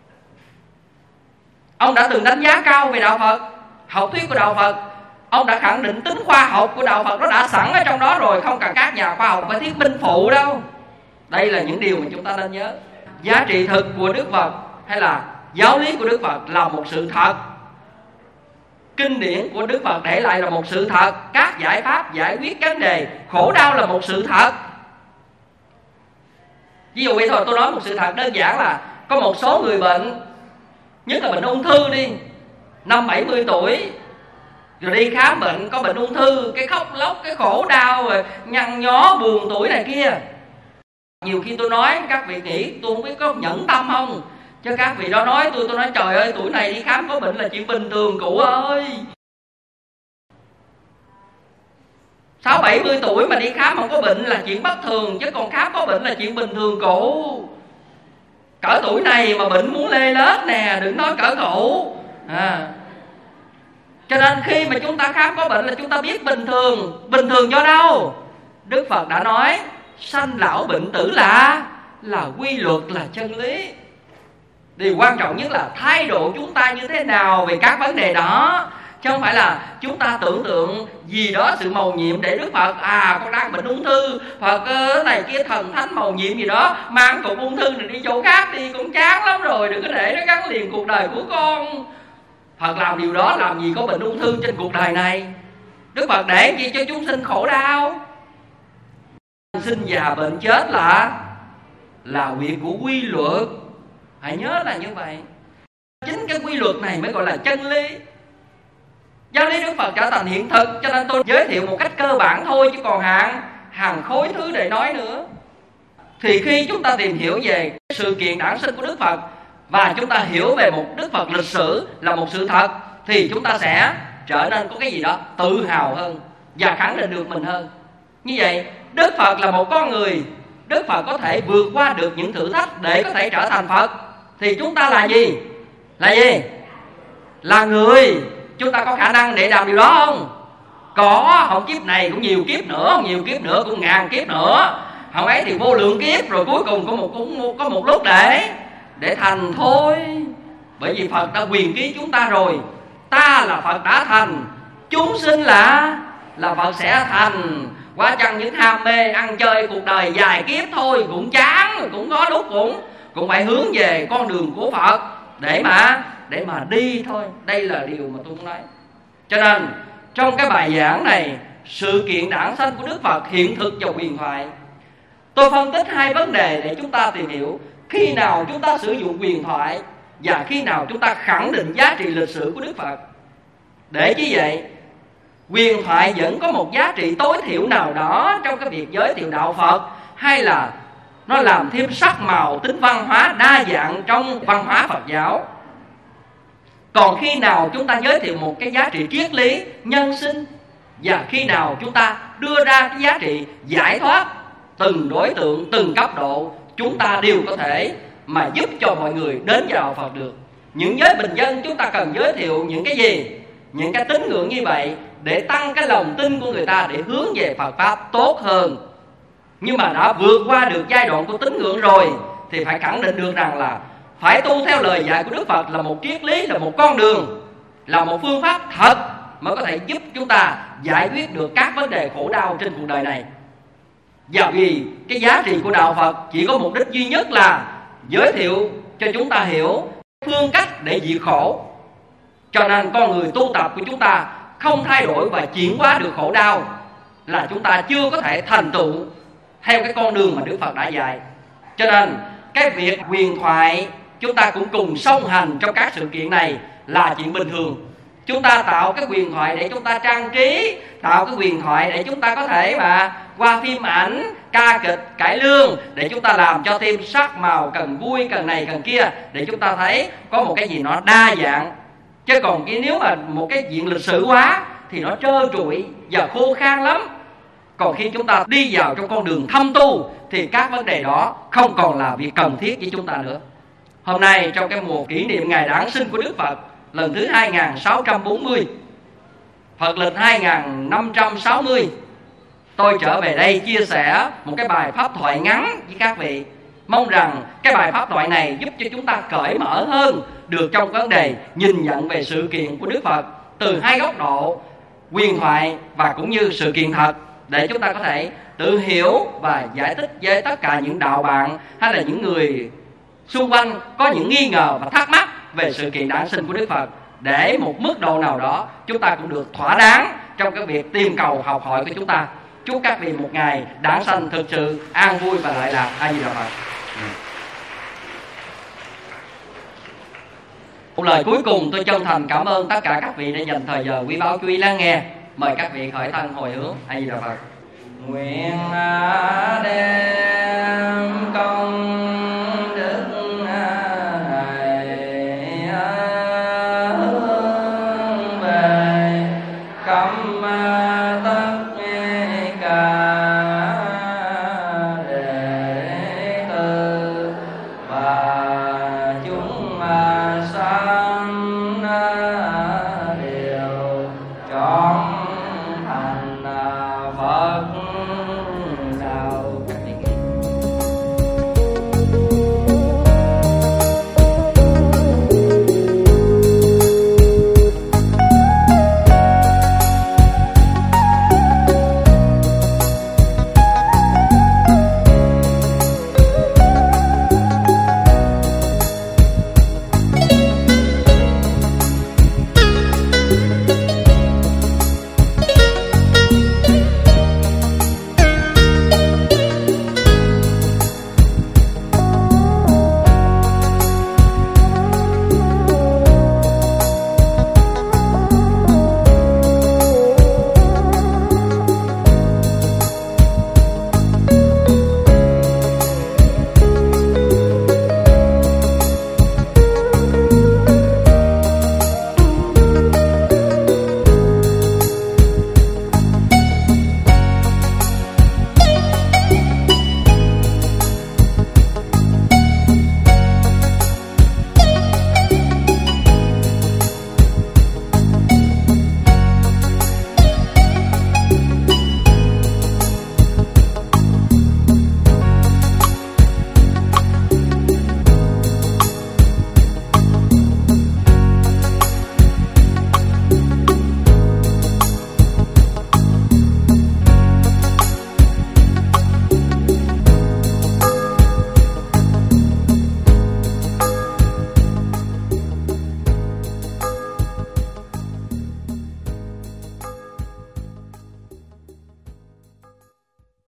Ông đã từng đánh giá cao về đạo Phật, học thuyết của đạo Phật. Ông đã khẳng định tính khoa học của đạo Phật nó đã sẵn ở trong đó rồi, không cần các nhà khoa học phải thuyết minh phụ đâu. Đây là những điều mà chúng ta nên nhớ. Giá trị thực của Đức Phật hay là giáo lý của Đức Phật là một sự thật. Kinh điển của Đức Phật để lại là một sự thật. Các giải pháp giải quyết vấn đề khổ đau là một sự thật. Ví dụ bây giờ tôi nói một sự thật đơn giản là có một số người bệnh, nhất là bệnh ung thư đi, 50-70 tuổi, rồi đi khám bệnh có bệnh ung thư, cái khóc lóc, cái khổ đau, rồi nhăn nhó, buồn tuổi này kia. Nhiều khi tôi nói các vị nghĩ tôi không biết có nhẫn tâm không, chứ các vị đó nói tôi nói trời ơi, tuổi này đi khám có bệnh là chuyện bình thường cụ ơi. 60-70 tuổi mà đi khám không có bệnh là chuyện bất thường, chứ còn khám có bệnh là chuyện bình thường cụ. Cỡ tuổi này mà bệnh muốn lê lết nè, đừng nói cỡ cụ. Cho nên khi mà chúng ta khám có bệnh là chúng ta biết bình thường. Bình thường do đâu? Đức Phật đã nói sanh lão bệnh tử là quy luật, là chân lý. Điều quan trọng nhất là thái độ chúng ta như thế nào về các vấn đề đó, chứ không phải là chúng ta tưởng tượng gì đó sự mầu nhiệm để Đức Phật con đang bệnh ung thư, Phật này kia thần thánh mầu nhiệm gì đó, mang cục ung thư này đi chỗ khác đi cũng chán lắm rồi, đừng có để nó gắn liền cuộc đời của con. Phật làm điều đó làm gì có bệnh ung thư trên cuộc đời này. Đức Phật để gì cho chúng sinh khổ đau. Sinh già bệnh chết là việc của quy luật. Hãy nhớ là như vậy. Chính cái quy luật này mới gọi là chân lý. Giáo lý Đức Phật trở thành hiện thực. Cho nên tôi giới thiệu một cách cơ bản thôi, chứ còn hàng khối thứ để nói nữa. Thì khi chúng ta tìm hiểu về sự kiện đản sinh của Đức Phật và chúng ta hiểu về một Đức Phật lịch sử là một sự thật, thì chúng ta sẽ trở nên có cái gì đó tự hào hơn và khẳng định được mình hơn. Như vậy Đức Phật là một con người, Đức Phật có thể vượt qua được những thử thách để có thể trở thành Phật. Thì chúng ta là gì? Là gì? Là người. Chúng ta có khả năng để làm điều đó không? Có. Không kiếp này cũng nhiều kiếp nữa, không nhiều kiếp nữa cũng ngàn kiếp nữa, không ấy thì vô lượng kiếp, rồi cuối cùng có một lúc để thành thôi. Bởi vì Phật đã quyền ký chúng ta rồi. Ta là Phật đã thành, chúng sinh là Phật sẽ thành. Quá chăng những ham mê ăn chơi cuộc đời dài kiếp thôi cũng chán, cũng có lúc cũng phải hướng về con đường của Phật để mà đi thôi. Đây là điều mà tôi muốn nói. Cho nên trong cái bài giảng này, sự kiện đản sanh của Đức Phật, hiện thực và huyền thoại, tôi phân tích hai vấn đề để chúng ta tìm hiểu khi nào chúng ta sử dụng huyền thoại và khi nào chúng ta khẳng định giá trị lịch sử của Đức Phật. Để như vậy huyền thoại vẫn có một giá trị tối thiểu nào đó trong cái việc giới thiệu đạo Phật, hay là nó làm thêm sắc màu tính văn hóa đa dạng trong văn hóa Phật giáo. Còn khi nào chúng ta giới thiệu một cái giá trị triết lý nhân sinh, và khi nào chúng ta đưa ra cái giá trị giải thoát từng đối tượng, từng cấp độ, chúng ta đều có thể mà giúp cho mọi người đến với đạo Phật được. Những giới bình dân chúng ta cần giới thiệu những cái gì? Những cái tín ngưỡng như vậy để tăng cái lòng tin của người ta, để hướng về Phật Pháp tốt hơn. Nhưng mà đã vượt qua được giai đoạn của tín ngưỡng rồi thì phải khẳng định được rằng là phải tu theo lời dạy của Đức Phật là một triết lý, là một con đường, là một phương pháp thật mới có thể giúp chúng ta giải quyết được các vấn đề khổ đau trên cuộc đời này. Và vì cái giá trị của đạo Phật chỉ có mục đích duy nhất là giới thiệu cho chúng ta hiểu phương cách để diệt khổ. Cho nên con người tu tập của chúng ta không thay đổi và chuyển hóa được khổ đau là chúng ta chưa có thể thành tựu theo cái con đường mà Đức Phật đã dạy. Cho nên cái việc huyền thoại chúng ta cũng cùng song hành trong các sự kiện này là chuyện bình thường. Chúng ta tạo cái huyền thoại để chúng ta trang trí, tạo cái huyền thoại để chúng ta có thể mà qua phim ảnh, ca kịch, cải lương, để chúng ta làm cho thêm sắc màu, cần vui, cần này, cần kia, để chúng ta thấy có một cái gì nó đa dạng. Chứ còn nếu mà một cái chuyện lịch sử quá thì nó trơ trụi và khô khan lắm. Còn khi chúng ta đi vào trong con đường thâm tu thì các vấn đề đó không còn là việc cần thiết với chúng ta nữa. Hôm nay trong cái mùa kỷ niệm ngày Đản sinh của Đức Phật lần thứ 2640, Phật lịch 2560, tôi trở về đây chia sẻ một cái bài pháp thoại ngắn với các vị. Mong rằng cái bài pháp thoại này giúp cho chúng ta cởi mở hơn được trong vấn đề nhìn nhận về sự kiện của Đức Phật từ hai góc độ, huyền thoại và cũng như sự kiện thật, để chúng ta có thể tự hiểu và giải thích với tất cả những đạo bạn hay là những người xung quanh có những nghi ngờ và thắc mắc về sự kiện Đản sinh của Đức Phật, để một mức độ nào đó chúng ta cũng được thỏa đáng trong cái việc tìm cầu học hỏi của chúng ta. Chúc các vị một ngày Đản sanh thực sự an vui và lợi lạc. A Di Đà Phật. Một lời cuối cùng, tôi chân thành cảm ơn tất cả các vị đã dành thời giờ quý báu chú ý lắng nghe. Mời các vị khởi thân hồi hướng. A Di Đà Phật. Nguyện đem